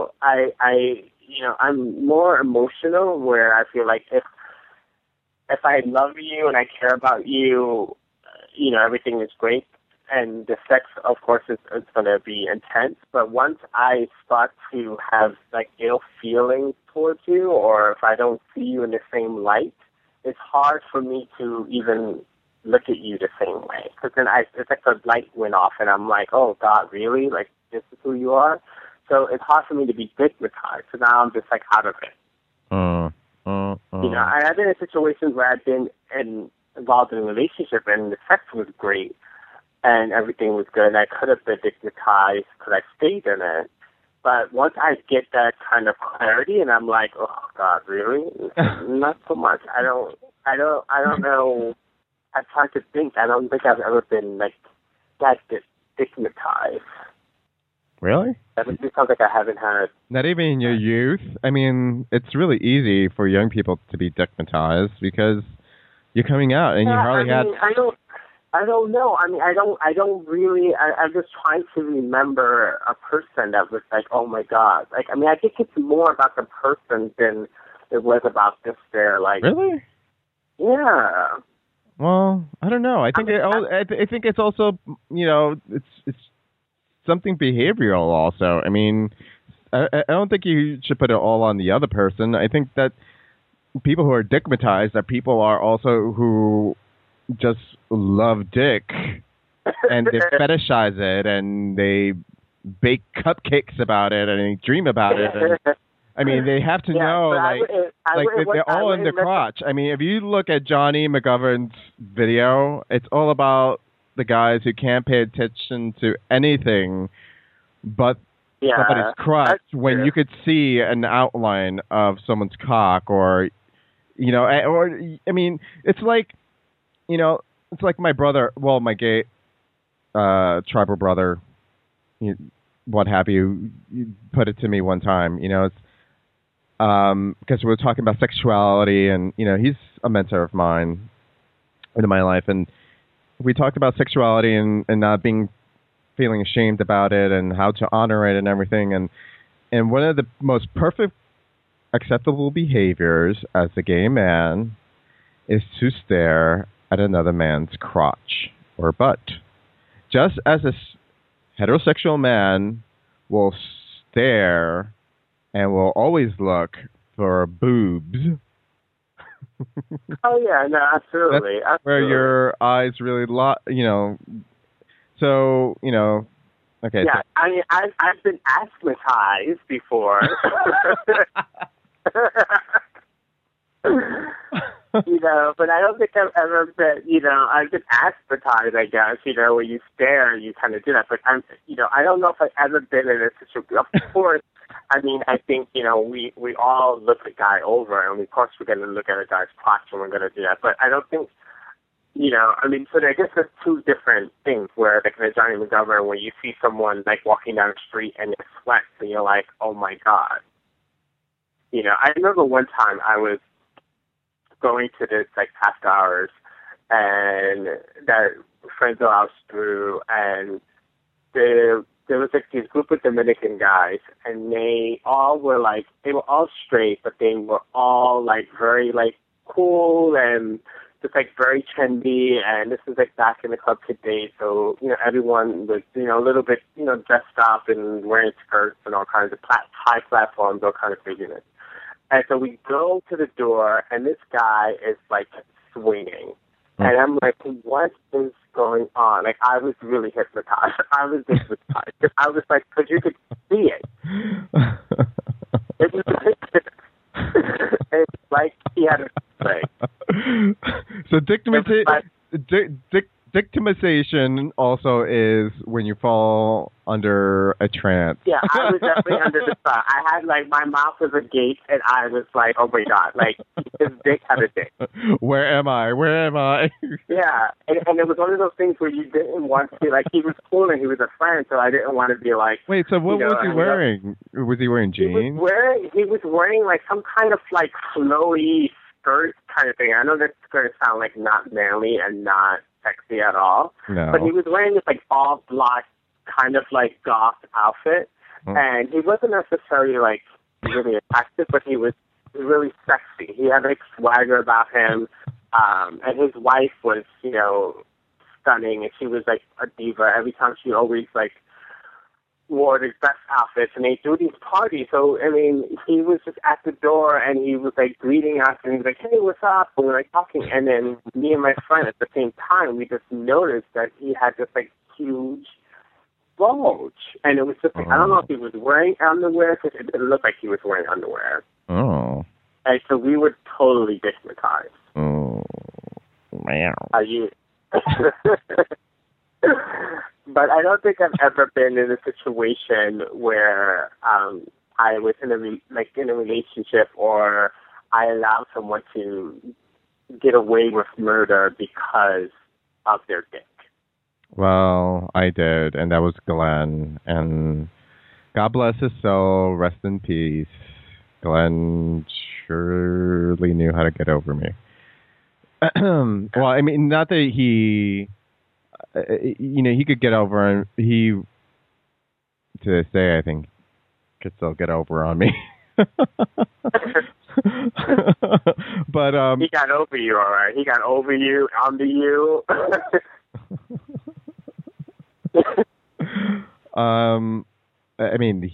I'm more emotional, where I feel like if I love you and I care about you, everything is great. And the sex, of course, is going to be intense. But once I start to have like ill feelings towards you, or if I don't see you in the same light, it's hard for me to even look at you the same way. Because then it's like the light went off, and I'm like, oh God, really? Like, this is who you are? So it's hard for me to be stigmatized. So now I'm just like out of it. I've been in situations where I've been involved in a relationship, and the sex was great, and everything was good, and I could have been stigmatized because I stayed in it. But once I get that kind of clarity, and I'm like, oh God, really? Not so much. I don't know. I'm trying to think. I don't think I've ever been like that stigmatized. Really? That sounds like I haven't had. Not even in your youth. I mean, it's really easy for young people to be stigmatized because you're coming out and you hardly had. I don't know. I mean, I don't really. I'm just trying to remember a person that was like, oh my God. Like, I mean, I think it's more about the person than it was about this there. Like, really? Yeah. Well, I don't know. I think I think it's also, it's something behavioral also. I mean, I don't think you should put it all on the other person. I think that people who are stigmatized are people are also who just love dick and they fetishize it and they bake cupcakes about it and they dream about it. And, I mean, they have to know, they're all in the crotch. I mean, if you look at Johnny McGovern's video, it's all about the guys who can't pay attention to anything but somebody's crotch when you could see an outline of someone's cock or I mean, it's like, it's like my brother, well, my gay tribal brother, what have you put it to me one time, it's because we were talking about sexuality and, he's a mentor of mine in my life. And we talked about sexuality and not feeling ashamed about it and how to honor it and everything. And one of the most perfect acceptable behaviors as a gay man is to stare at another man's crotch or butt. Just as a heterosexual man will stare and will always look for boobs. Oh, yeah, no, absolutely. That's where your eyes really, so, okay. Yeah, so. I mean, I've been asthmatized before. But I don't think I've ever been, I've been asthmatized, I guess, when you stare, you kind of do that. But I don't know if I've ever been in a situation. Of course, I mean, I think, we all look a guy over, and of course we're going to look at a guy's crotch and we're going to do that. But I don't think, I mean, so I guess there's two different things where, like, in Johnny McGovern, when you see someone, like, walking down the street and it sweats, and you're like, oh my God. I remember one time I was going to this, like, past hours, and that friends of ours through, and there was like this group of Dominican guys, and they were all straight, but they were all like very like cool and just like very trendy, and this was like back in the Club Kid days, so everyone was a little bit dressed up and wearing skirts and all kinds of high platforms, all kinds of craziness. And so we go to the door, and this guy is like swinging, and I'm like, what is going on? Like, I was really hypnotized. I was hypnotized. I was like, because you could see it. It was it's like he had a thing. So dictimization also is when you fall under a trance. Yeah, I was definitely under the spot. I had like my mouth was agape, and I was like, oh my god, like his dick had a dick. Where am I? Where am I? Yeah, and it was one of those things where you didn't want to, like, he was cool and he was a friend, so I didn't want to be like. Wait, so what was he wearing? Was he wearing jeans? He was wearing like some kind of like flowy skirt kind of thing. I know that's going to sound like not manly and not sexy at all, but he was wearing this like all black kind of like goth outfit, and he wasn't necessarily like really attractive, but he was really sexy. He had like swagger about him, and his wife was stunning, and she was like a diva. Every time she always like wore the best outfits, and they do these parties. So I mean, he was just at the door, and he was like greeting us, and he was like, "Hey, what's up?" And we were like talking, and then me and my friend at the same time, we just noticed that he had this like huge bulge, and it was just like, I don't know if he was wearing underwear, because it didn't look like he was wearing underwear. Oh. And so we were totally stigmatized. Oh, man. Are you? But I don't think I've ever been in a situation where I was in a relationship, or I allowed someone to get away with murder because of their dick. Well, I did, and that was Glenn. And God bless his soul, rest in peace. Glenn surely knew how to get over me. Well, I mean, not that he, he could get over, and he, to this day, I think, could still get over on me. But he got over you, all right. He got over you, onto you. I mean,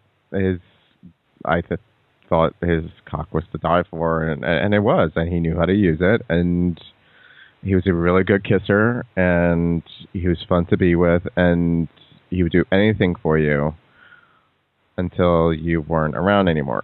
I thought his cock was to die for, and it was, and he knew how to use it, and he was a really good kisser, and he was fun to be with, and he would do anything for you until you weren't around anymore.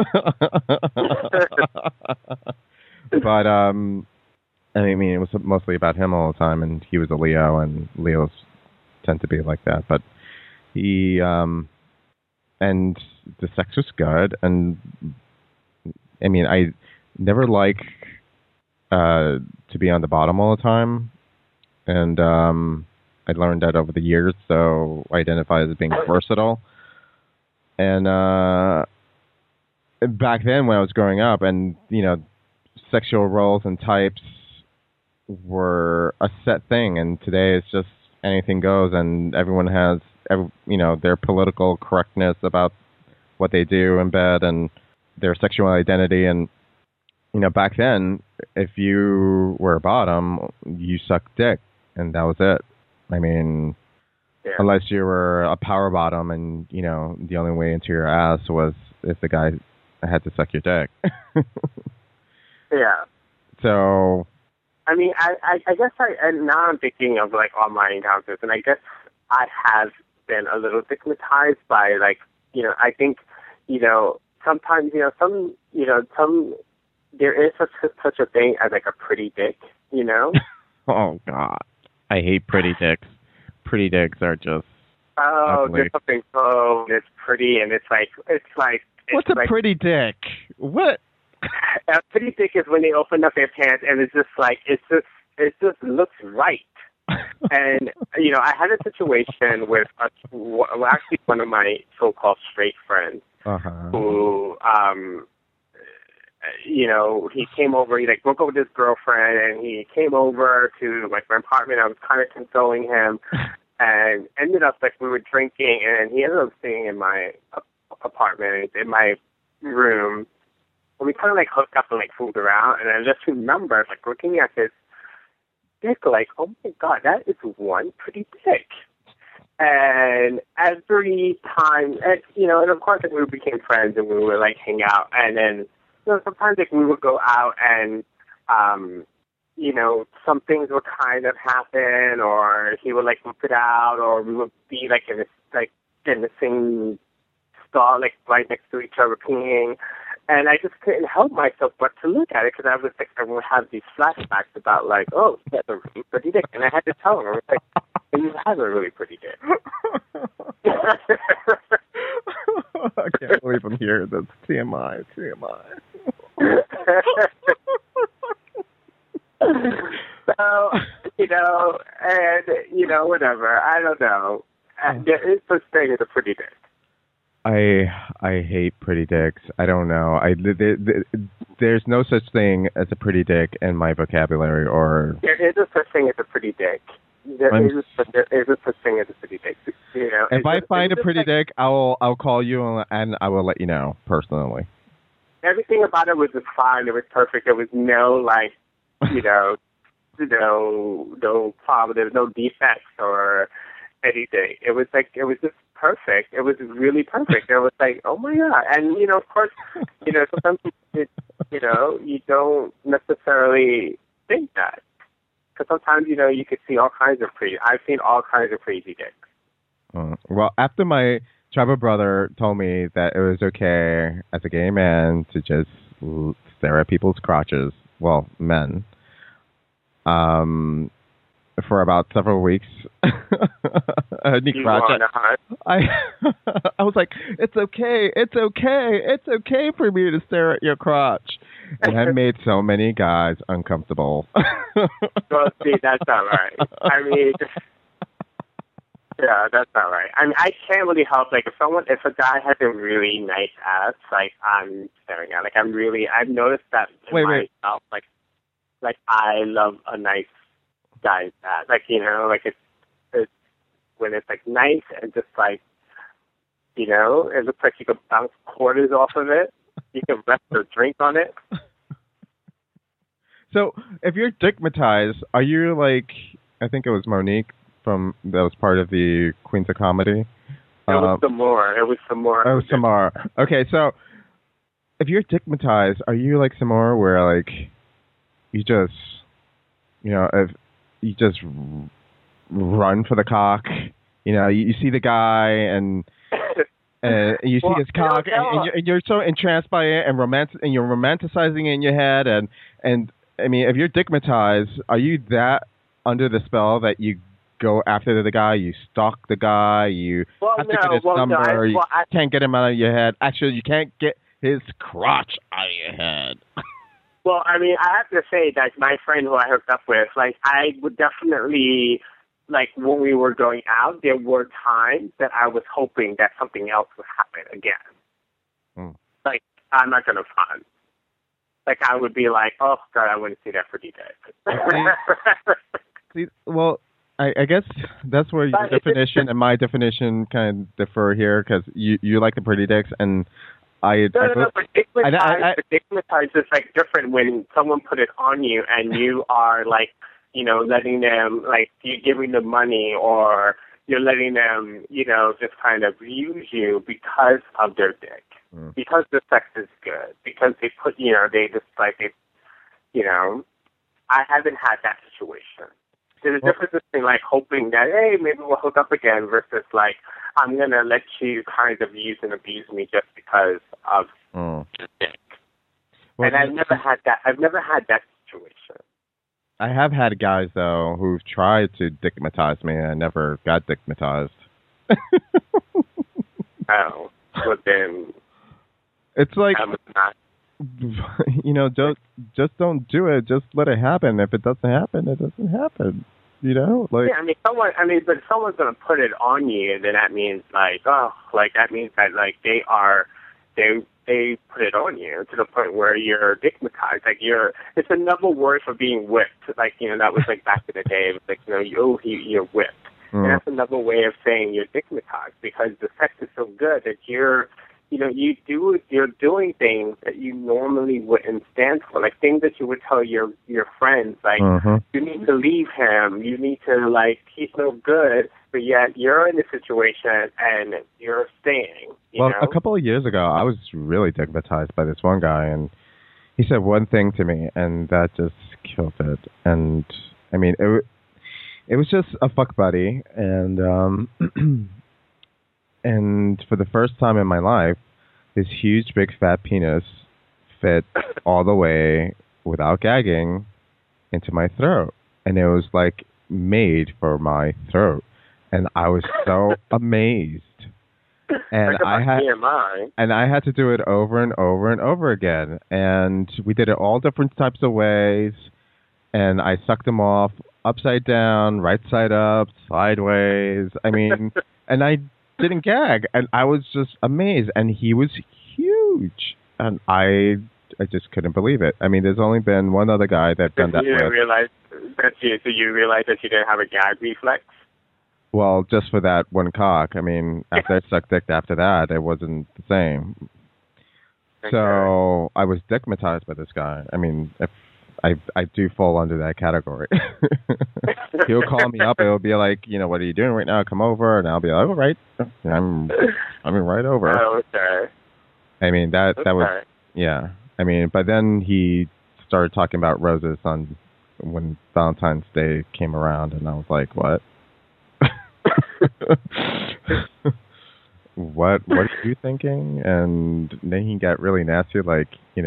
But I mean, it was mostly about him all the time, and he was a Leo, and Leos tend to be like that. But he, and the sex was good, and I mean, I never like to be on the bottom all the time, and I learned that over the years, so I identify as being versatile. And back then, when I was growing up, and sexual roles and types were a set thing, and today it's just anything goes, and everyone has their political correctness about what they do in bed and their sexual identity. And back then, if you were a bottom, you sucked dick, and that was it. I mean, unless you were a power bottom, and the only way into your ass was if the guy had to suck your dick. Yeah. So, I mean, I guess and now I'm thinking of like all my encounters, and I guess I have been a little stigmatized by like, I think, sometimes, some there is such a thing as like a pretty dick, Oh God, I hate pretty dicks. Pretty dicks are just ugly. There's something so it's pretty, and it's like what's a pretty dick? What? A pretty dick is when they open up their pants, and it's just like it just looks right. And I had a situation with actually one of my so-called straight friends who he came over. He like broke up with his girlfriend, and he came over to like my apartment. I was kind of consoling him, and ended up like we were drinking, and he ended up staying in my apartment, in my room, And we kind of like hooked up and like fooled around. And I just remember like looking at his dick, like, oh my God, that is one pretty dick. And every time, and of course, like, we became friends and we would like hang out. And then, sometimes like we would go out and, some things would kind of happen, or he would like whip it out, or we would be like in the same stall, like right next to each other, peeing. And I just couldn't help myself but to look at it, because I was like, I would have these flashbacks about like, oh, he has a really pretty dick, and I had to tell him, I was like, you have a really pretty dick. I can't believe I'm here. That's TMI. So, whatever. I don't know. There is such thing as a pretty dick. I hate pretty dicks. I don't know. There's no such thing as a pretty dick in my vocabulary. Or there is a such thing as a pretty dick. There is a such thing as a pretty dick. If I find a pretty dick, I'll call you and I will let you know personally. Everything about it was just fine. It was perfect. There was no no problem. There was no defects or anything. It was just perfect. It was really perfect. It was like, oh my God. And of course, sometimes you don't necessarily think that, because sometimes you could see all kinds of I've seen all kinds of crazy dicks. Well, after my tribal brother told me that it was okay as a gay man to just stare at people's crotches, well, men, for about several weeks. I was like, it's okay for me to stare at your crotch. And I made so many guys uncomfortable. Well, see, that's not right. I mean, yeah, that's not right. I mean, I can't really help, like, if a guy has a really nice ass, like, I'm staring at, like, I've noticed that in myself, like, I love a nice guy's ass. Like, like, it's when it's, like, nice and just, like, it looks like you could bounce quarters off of it. You can rest or drink on it. So, if you're dickmatized, are you like, I think it was Monique that was part of the Queens of Comedy? It was Samar. Oh, Samar. Okay, so, if you're dickmatized, are you like Samar, where like, you just, if you just run for the cock, you see the guy and you see his cock, and you're so entranced by it and you're romanticizing it in your head, and I mean, if you're dickmatized, are you that under the spell that you go after the guy, you stalk the guy, you have to get his number, you can't get him out of your head. Actually, you can't get his crotch out of your head. Well, I mean, I have to say that my friend who I hooked up with, like, I would definitely, like, when we were going out, there were times that I was hoping that something else would happen again. Like, I'm not going to front. Like, I would be like, oh, God, I wouldn't see that for D-Day. See, well, I guess that's where your definition and my definition kind of differ here, because you like the pretty dicks, and but stigmatized is like different when someone put it on you and you are like, letting them, like, you're giving them money, or you're letting them, just kind of use you because of their dick, because the sex is good, because they put, they just like it, I haven't had that situation. There's a difference between like hoping that, hey, maybe we'll hook up again, versus like, I'm going to let you kind of use and abuse me just because of the dick. Well, and I've never had that situation. I have had guys, though, who've tried to dickmatize me, and I never got dickmatized. Oh, but then it's like, I was not. Just don't do it. Just let it happen. If it doesn't happen, it doesn't happen. Like, yeah, but if someone's gonna put it on you, then that means that means that like they put it on you to the point where you're dickmatized. Like it's another word for being whipped. Like that was like back in the day. It was like you're whipped, and that's another way of saying you're dickmatized, because the sex is so good that you're you're doing things that you normally wouldn't stand for, like things that you would tell your friends, like you need to leave him, you need to, like, he's no good, but yet you're in the situation and you're staying. You know? A couple of years ago, I was really stigmatized by this one guy, and he said one thing to me, and that just killed it. And I mean, it was just a fuck buddy, and and for the first time in my life, this huge, big, fat penis fit all the way, without gagging, into my throat. And it was, like, made for my throat. And I was so amazed. And I had to do it over and over and over again. And we did it all different types of ways. And I sucked him off upside down, right side up, sideways. I mean, and I didn't gag, and I was just amazed. And he was huge, and I just couldn't believe it. I mean, there's only been one other guy that done that. So you realized that you didn't have a gag reflex? Well, just for that one cock. I mean, after I sucked dick after that, it wasn't the same. Okay. So I was stigmatized by this guy. I mean, if I do fall under that category. He'll call me up. It'll be like, what are you doing right now? Come over. And I'll be like, all right. I'm right over. Oh, okay. I mean, that was, yeah. I mean, but then he started talking about roses when Valentine's Day came around, and I was like, what? What are you thinking? And then he got really nasty, like,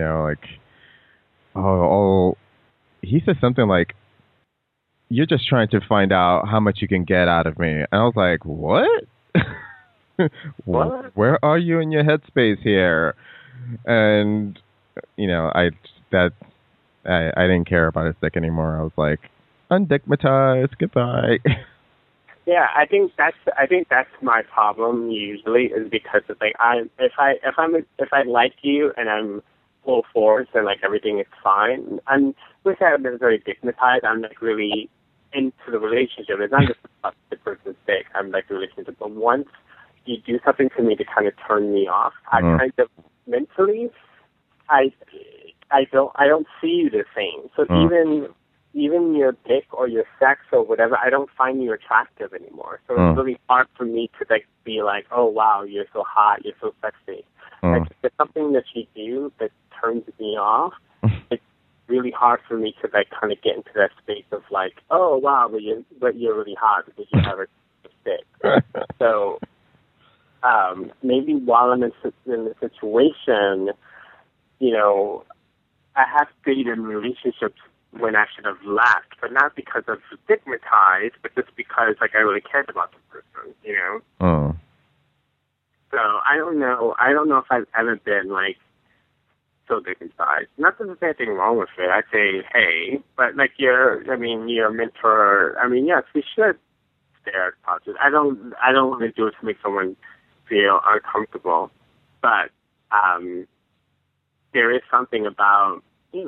he said something like, you're just trying to find out how much you can get out of me. And I was like, what? What? Where are you in your headspace here? And, I didn't care about his dick anymore. I was like, undigmatized, goodbye. Yeah, I think that's my problem usually, is because it's like if I like you and I'm full force and like everything is fine, which I've been very dignified. I'm like really into the relationship. It's not just about the person's dick. I'm like the relationship. But once you do something to me to kind of turn me off, I kind of mentally, I don't see you the same. So even your dick or your sex or whatever, I don't find you attractive anymore. So it's really hard for me to like be like, oh wow, you're so hot, you're so sexy. Like, if there's something that you do that turns me off, it's really hard for me to like kind of get into that space of like, oh wow, but you're really hot because you have a dick. So maybe while I'm in the situation, I have stayed in relationships when I should have left, but not because I was stigmatized, but just because like I really cared about the person, So I don't know if I've ever been like so stigmatized. Not that there's anything wrong with it. I'd say, hey, but like you're a mentor. I mean, yes, we should stare at couches. I don't want to do it to make someone feel uncomfortable, but there is something about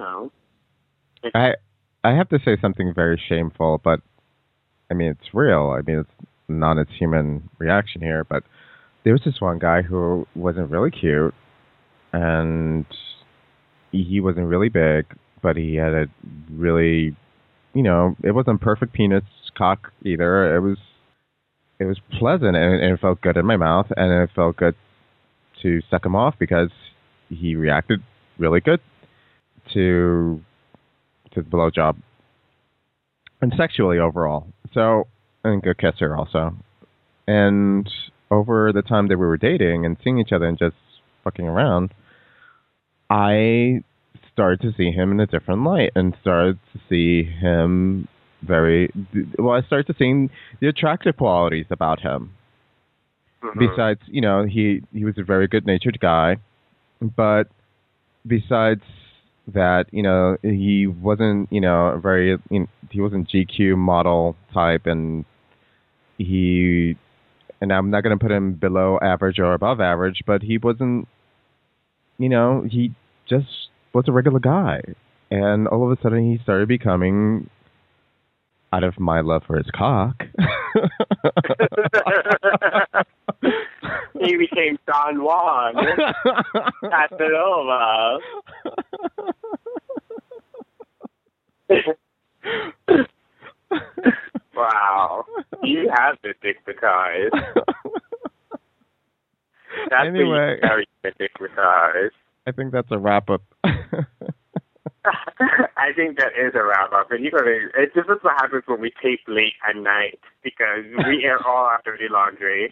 I have to say something very shameful, but I mean it's real. I mean it's not its human reaction here, but there was this one guy who wasn't really cute, and he wasn't really big, but he had a really, it wasn't perfect penis cock either. It was pleasant, and it felt good in my mouth, and it felt good to suck him off because he reacted really good to the blowjob and sexually overall. So, and good kisser also. And over the time that we were dating and seeing each other and just fucking around, I started to see him in a different light and started to see him I started to see the attractive qualities about him. Besides, he was a very good-natured guy, but besides that, he wasn't, he wasn't GQ model type, and I'm not going to put him below average or above average, but he wasn't, he just was a regular guy. And all of a sudden he started becoming, out of my love for his cock, He became Don Juan. Casanova. Wow. You have been stigmatized. That's anyway, very stigmatized. I think that's a wrap-up. I think that is a wrap-up. And it's just what happens when we tape late at night, because we air all our dirty laundry.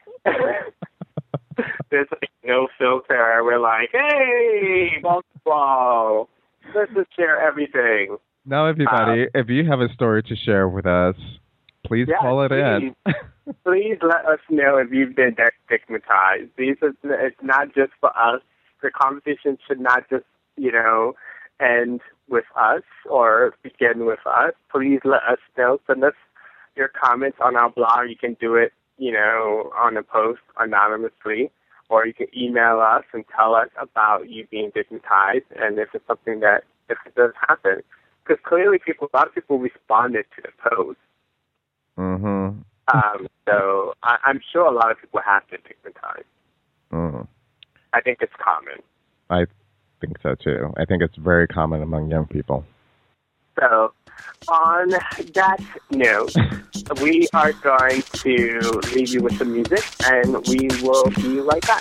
There's like no filter. We're like, hey, ball. Let's just share everything. Now, everybody, if you have a story to share with us, please call it in. Please let us know if you've been stigmatized. It's not just for us. The conversation should not just, end with us or begin with us. Please let us know. Send us your comments on our blog. You can do it, on a post anonymously, or you can email us and tell us about you being stigmatized and if it's something that, if it does happen. Because clearly a lot of people responded to the post. Mm-hmm. So I'm sure a lot of people have been stigmatized. Mm. I think it's common. I think so, too. I think it's very common among young people. So, on that note, we are going to leave you with some music, and we will be right back.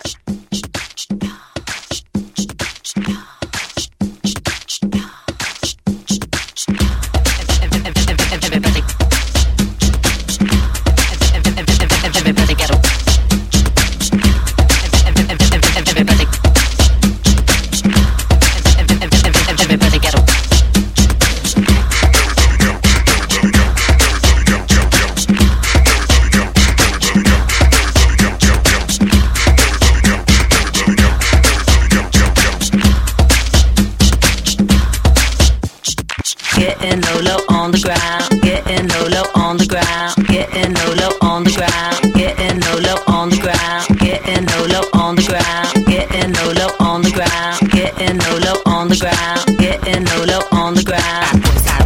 Getting low on the ground, getting low on the ground, getting low on the ground, getting low on the ground, getting low on the ground, getting low on the ground, getting low on the ground, getting low on the ground.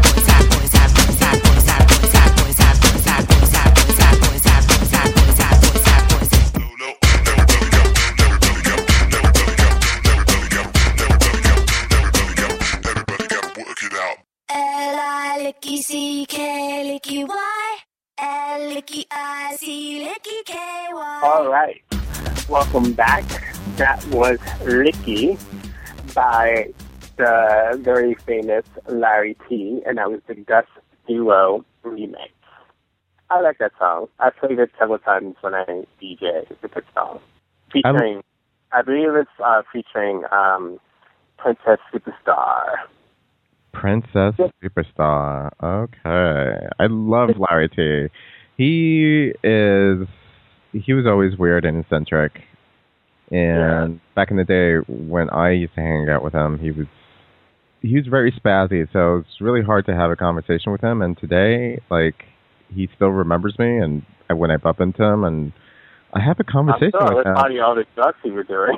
All right. Welcome back. That was Licky by the very famous Larry T, and that was the Gus Duo remix. I like that song. I played it several times when I DJ. It's a good song. Featuring, I believe it's featuring Princess Superstar. Princess Superstar. Okay. I love Larry T. He was always weird and eccentric. And back in the day when I used to hang out with him, he was very spazzy, so it's really hard to have a conversation with him. And today, he still remembers me, and when I bump into him, and I have a conversation with him. I'm all the drugs you were doing.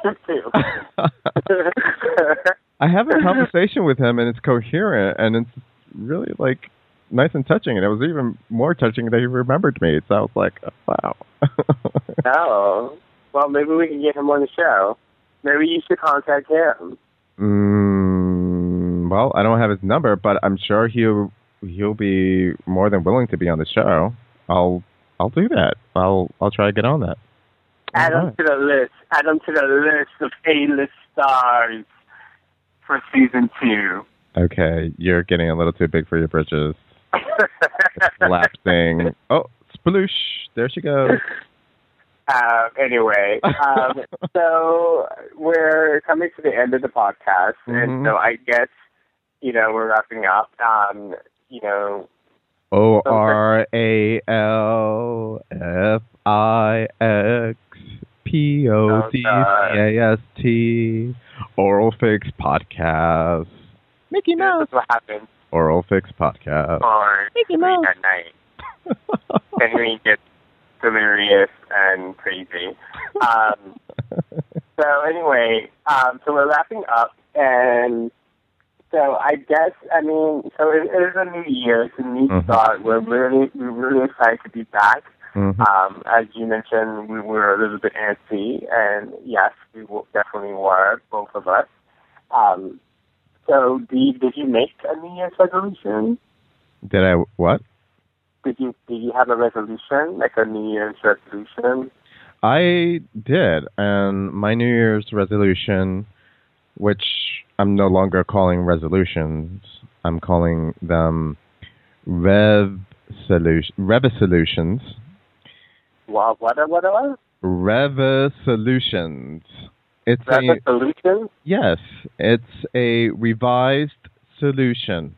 I have a conversation with him, and it's coherent, and it's really nice and touching. And it was even more touching that he remembered me. So I was like, oh, wow. Oh, well, maybe we can get him on the show. Maybe you should contact him. Well, I don't have his number, but I'm sure he'll be more than willing to be on the show. I'll do that. I'll try to get on that. Add him to the list. Add him to the list of A-list stars for season 2. Okay, you're getting a little too big for your britches. Collapsing. Oh, sploosh. There she goes. Anyway, so we're coming to the end of the podcast, and so I guess, we're wrapping up. ORALFIXPODCAST Oral Fix Podcast. Mickey Mouse. That's what happens. Oral Fix Podcast. Or Mickey Mouse at night. Henry gets delirious and crazy. So anyway, so we're wrapping up, and so I guess, so it is a new year, it's a new start. We're really excited to be back. As you mentioned, we were a little bit antsy, and yes, we definitely were, both of us. So, did you make a New Year's resolution? Did I what? Did you have a resolution, like a New Year's resolution? I did, and my New Year's resolution, which I'm no longer calling resolutions, I'm calling them Rev-solutions. What? Rev-solutions. It's Rev-solutions? Yes, it's a revised solution.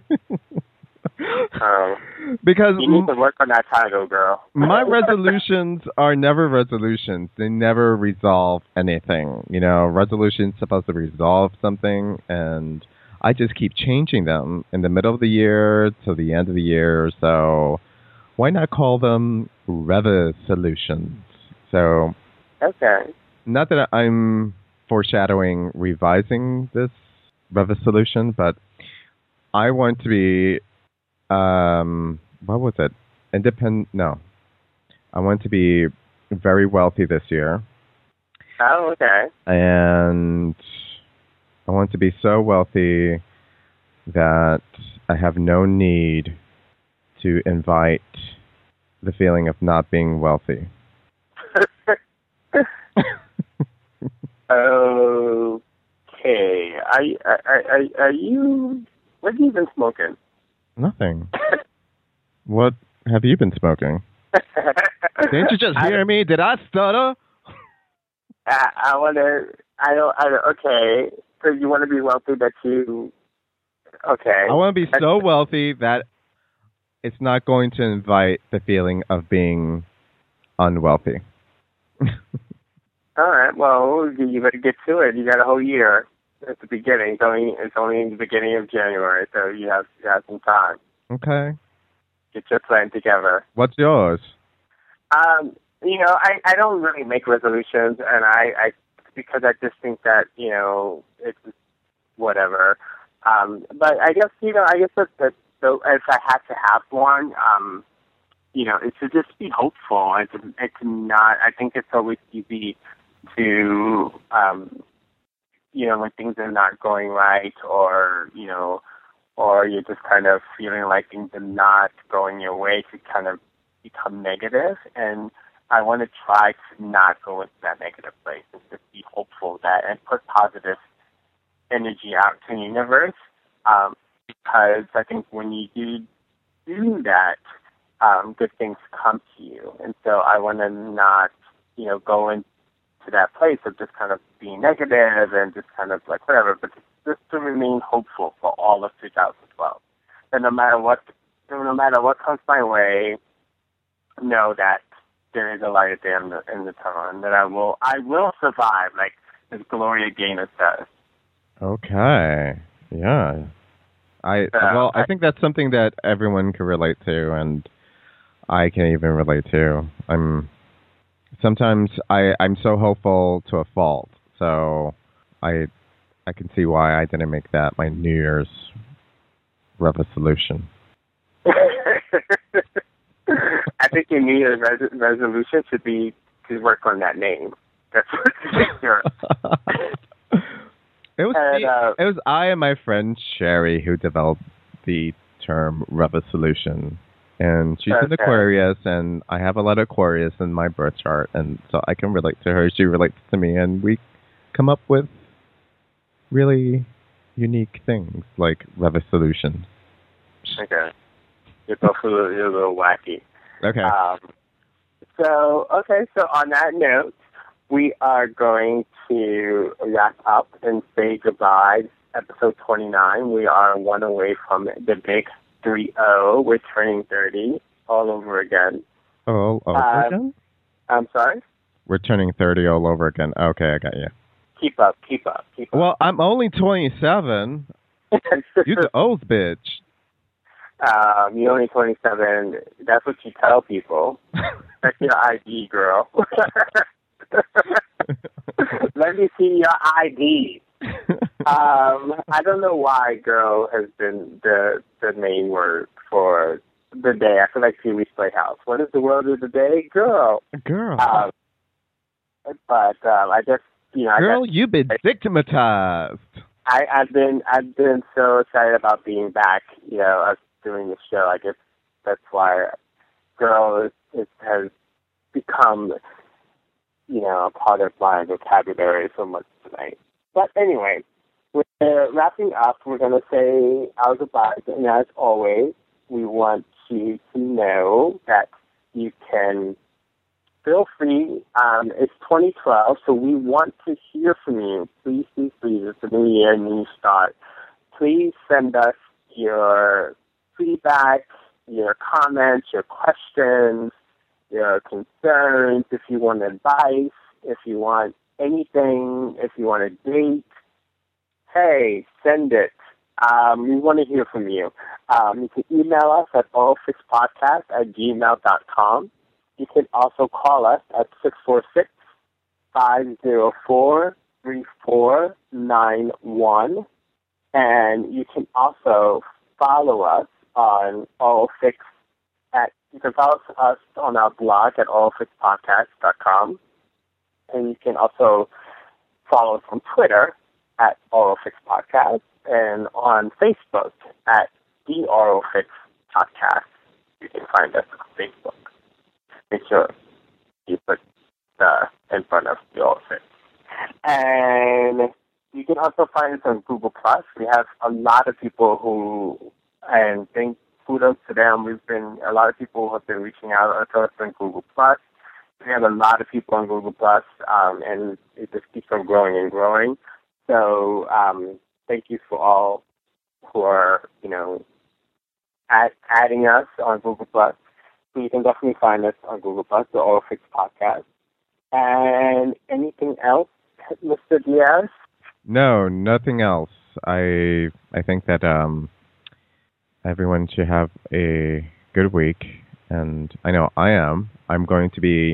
Because you need to work on that title, girl. My resolutions are never resolutions. They never resolve anything. You know, resolutions supposed to resolve something, and I just keep changing them in the middle of the year to the end of the year. So why not call them Rev-solutions? So okay. Not that I'm foreshadowing revising this Rev-solution, but I want to be what was it? No. I want to be very wealthy this year. Oh, okay. And I want to be so wealthy that I have no need to invite the feeling of not being wealthy. Okay. Are you... What have you been smoking? Nothing. What have you been smoking? Didn't you just hear me? Did I stutter? Okay. So you want to be wealthy that you... Okay. I want to be so wealthy that it's not going to invite the feeling of being unwealthy. All right. Well, you better get to it. You got a whole year at the beginning. It's only in the beginning of January, so you have some time. Okay. Get your plan together. What's yours? You know, I don't really make resolutions, and I because I just think that, you know, it's whatever. But I guess, you know, that so if I had to have one, you know, it's to just be hopeful and to not. I think it's always easy to, you know, when things are not going right, or you know, or you're just kind of feeling like things are not going your way, to kind of become negative. And I want to try to not go into that negative place and just be hopeful that and put positive energy out to the universe. Because I think when you do that, good things come to you. And so I want to not, you know, go into that place of just kind of being negative and just kind of like whatever, but just to remain hopeful for all of 2012. And no matter what comes my way, know that there is a light at the end in the tunnel, and that I will survive, like as Gloria Gaynor says. Okay. Yeah. I think that's something that everyone can relate to, and I can even relate to. I'm so hopeful to a fault, so I can see why I didn't make that my New Year's resolution. I think your New Year's resolution should be to work on that name. That's for sure. It was I and my friend Sherry who developed the term resolution. And she's an Aquarius, and I have a lot of Aquarius in my birth chart, and so I can relate to her. She relates to me, and we come up with really unique things like resolution. Okay. You're both a little wacky. Okay. So on that note, we are going to wrap up and say goodbye. Episode 29. We are one away from the big 3-0. We're turning 30 all over again. All over again? I'm sorry? We're turning 30 all over again. Okay, I got you. Keep up. Well, I'm only 27. You're the old bitch. You're only 27. That's what you tell people. That's your ID, girl. Let me see your ID. I don't know why girl has been the main word for the day. I feel like Pee Wee's Playhouse. What is the word of the day? Girl. Girl. But I just, Girl, you've been victimized. I've been so excited about being back, us doing the show. I guess that's why girl has become, a part of my vocabulary so much tonight. But anyway, we're wrapping up. We're going to say our goodbyes. And as always, we want you to know that you can feel free. It's 2012, so we want to hear from you. Please, please, please. It's a new year, new start. Please send us your feedback, your comments, your questions, your concerns, if you want advice, if you want anything, if you want a date. Hey, send it. We want to hear from you. You can email us at oralfixpodcast@gmail.com. You can also call us at 646-504-3491. And you can also follow us on OralFix you can follow us on our blog at oralfixpodcast.com. And you can also follow us on Twitter at OralFixPodcast and on Facebook at The OralFix Podcast. You can find us on Facebook. Make sure you put in front of The OralFix. And you can also find us on Google+. We have a lot of people and kudos to them. A lot of people have been reaching out to us on Google+. We have a lot of people on Google+, and it just keeps on growing and growing. So thank you for all who are, adding us on Google+. So you can definitely find us on Google+, the OralFix Podcast. And anything else, Mr. Diaz? No, nothing else. I think that everyone should have a good week, and I know I am. I'm going to be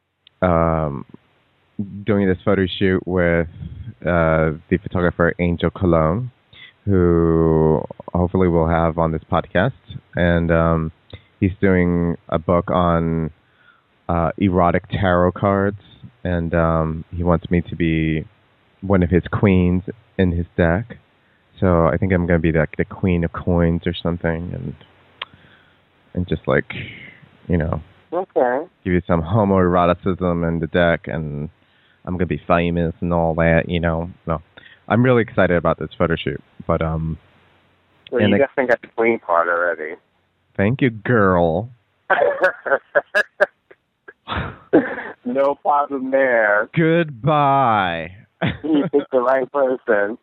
doing this photo shoot with the photographer Angel Cologne, who hopefully we'll have on this podcast. And he's doing a book on erotic tarot cards, and he wants me to be one of his queens in his deck. So I think I'm going to be the queen of coins or something, and just okay, give you some homoeroticism in the deck, and I'm going to be famous and all that, No, I'm really excited about this photo shoot. But well, you definitely got the queen part already. Thank you, girl. No problem there. Goodbye. You picked the right person.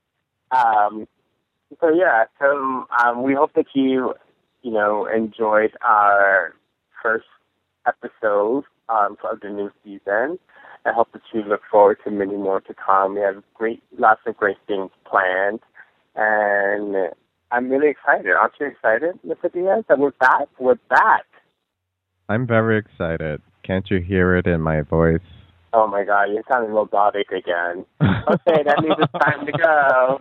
So we hope that you enjoyed our first episode of the new season. I hope that you look forward to many more to come. We have lots of great things planned, and I'm really excited. Aren't you excited, Mr. Diaz, that we're back? We're back. I'm very excited. Can't you hear it in my voice? Oh my God, you're sounding robotic again. Okay, that means it's time to go.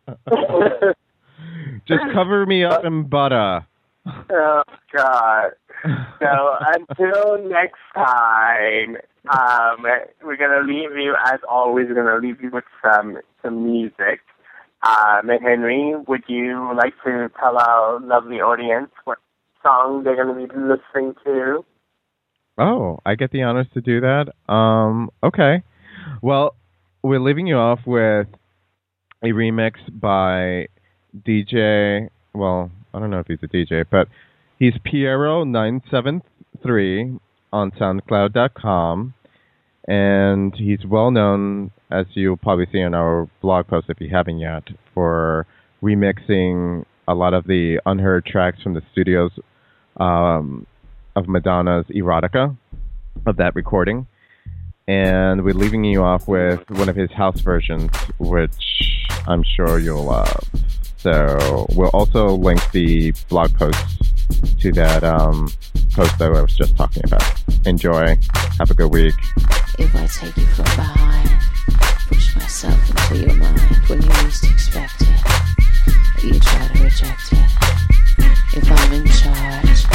Just cover me up in butter. Oh God. So until next time, we're gonna leave you, as always, we're gonna leave you with some music. Henry, would you like to tell our lovely audience what song they're gonna be listening to? Oh, I get the honors to do that? Okay. Well, we're leaving you off with a remix by DJ, well, I don't know if he's a DJ, but he's Piero973 on SoundCloud.com, and he's well known, as you'll probably see in our blog post if you haven't yet, for remixing a lot of the unheard tracks from the studios of Madonna's Erotica, of that recording. And we're leaving you off with one of his house versions, which I'm sure you'll love. So we'll also link the blog post to that post that I was just talking about. Enjoy. Have a good week. If I take you from behind, push myself into your mind when you least expect it, you try to reject it. If I'm in charge,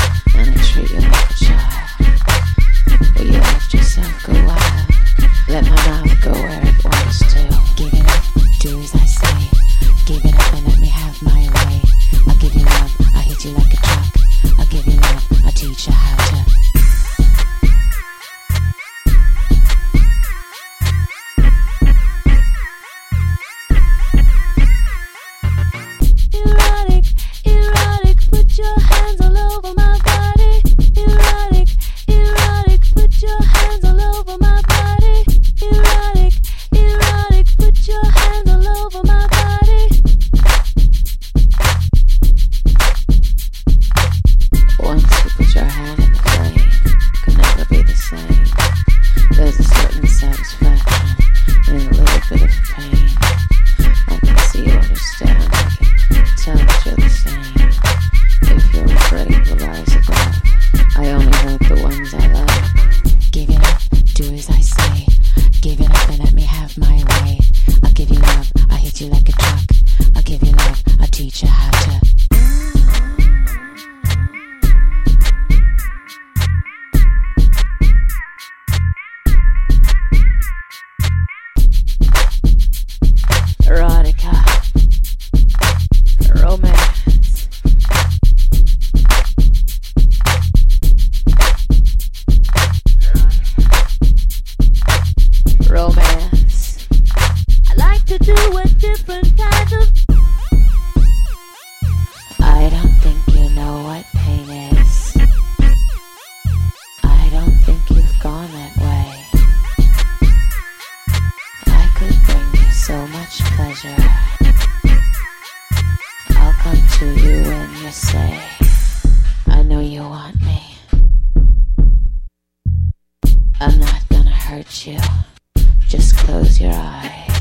Give it up and let me have my way. I give you love, I hit you like a truck. I give you love, I teach you how to. Erotic, erotic, put your hands all over my body. Erotic, erotic, put your hands all over my body. Erotic, erotic, put your hands all over my body. Once you put your hand in the flame, could never be the same. There's a certain satisfaction in a little bit of pain. I can see you understand, I can tell that you're the same. If you're afraid to rise above, I only hurt the ones I love. Give it up, do as I say. Give it up and let me have my way. I give you love, I hit you like a truck. I give you love, I teach you how to. Erotica, romance, romance. I like to do a different kind of. I don't think you know what pain is. I don't think you've gone that way. I could bring you so much pleasure. I'll come to you when you say, I know you want me. I'm not gonna hurt you. Just close your eyes.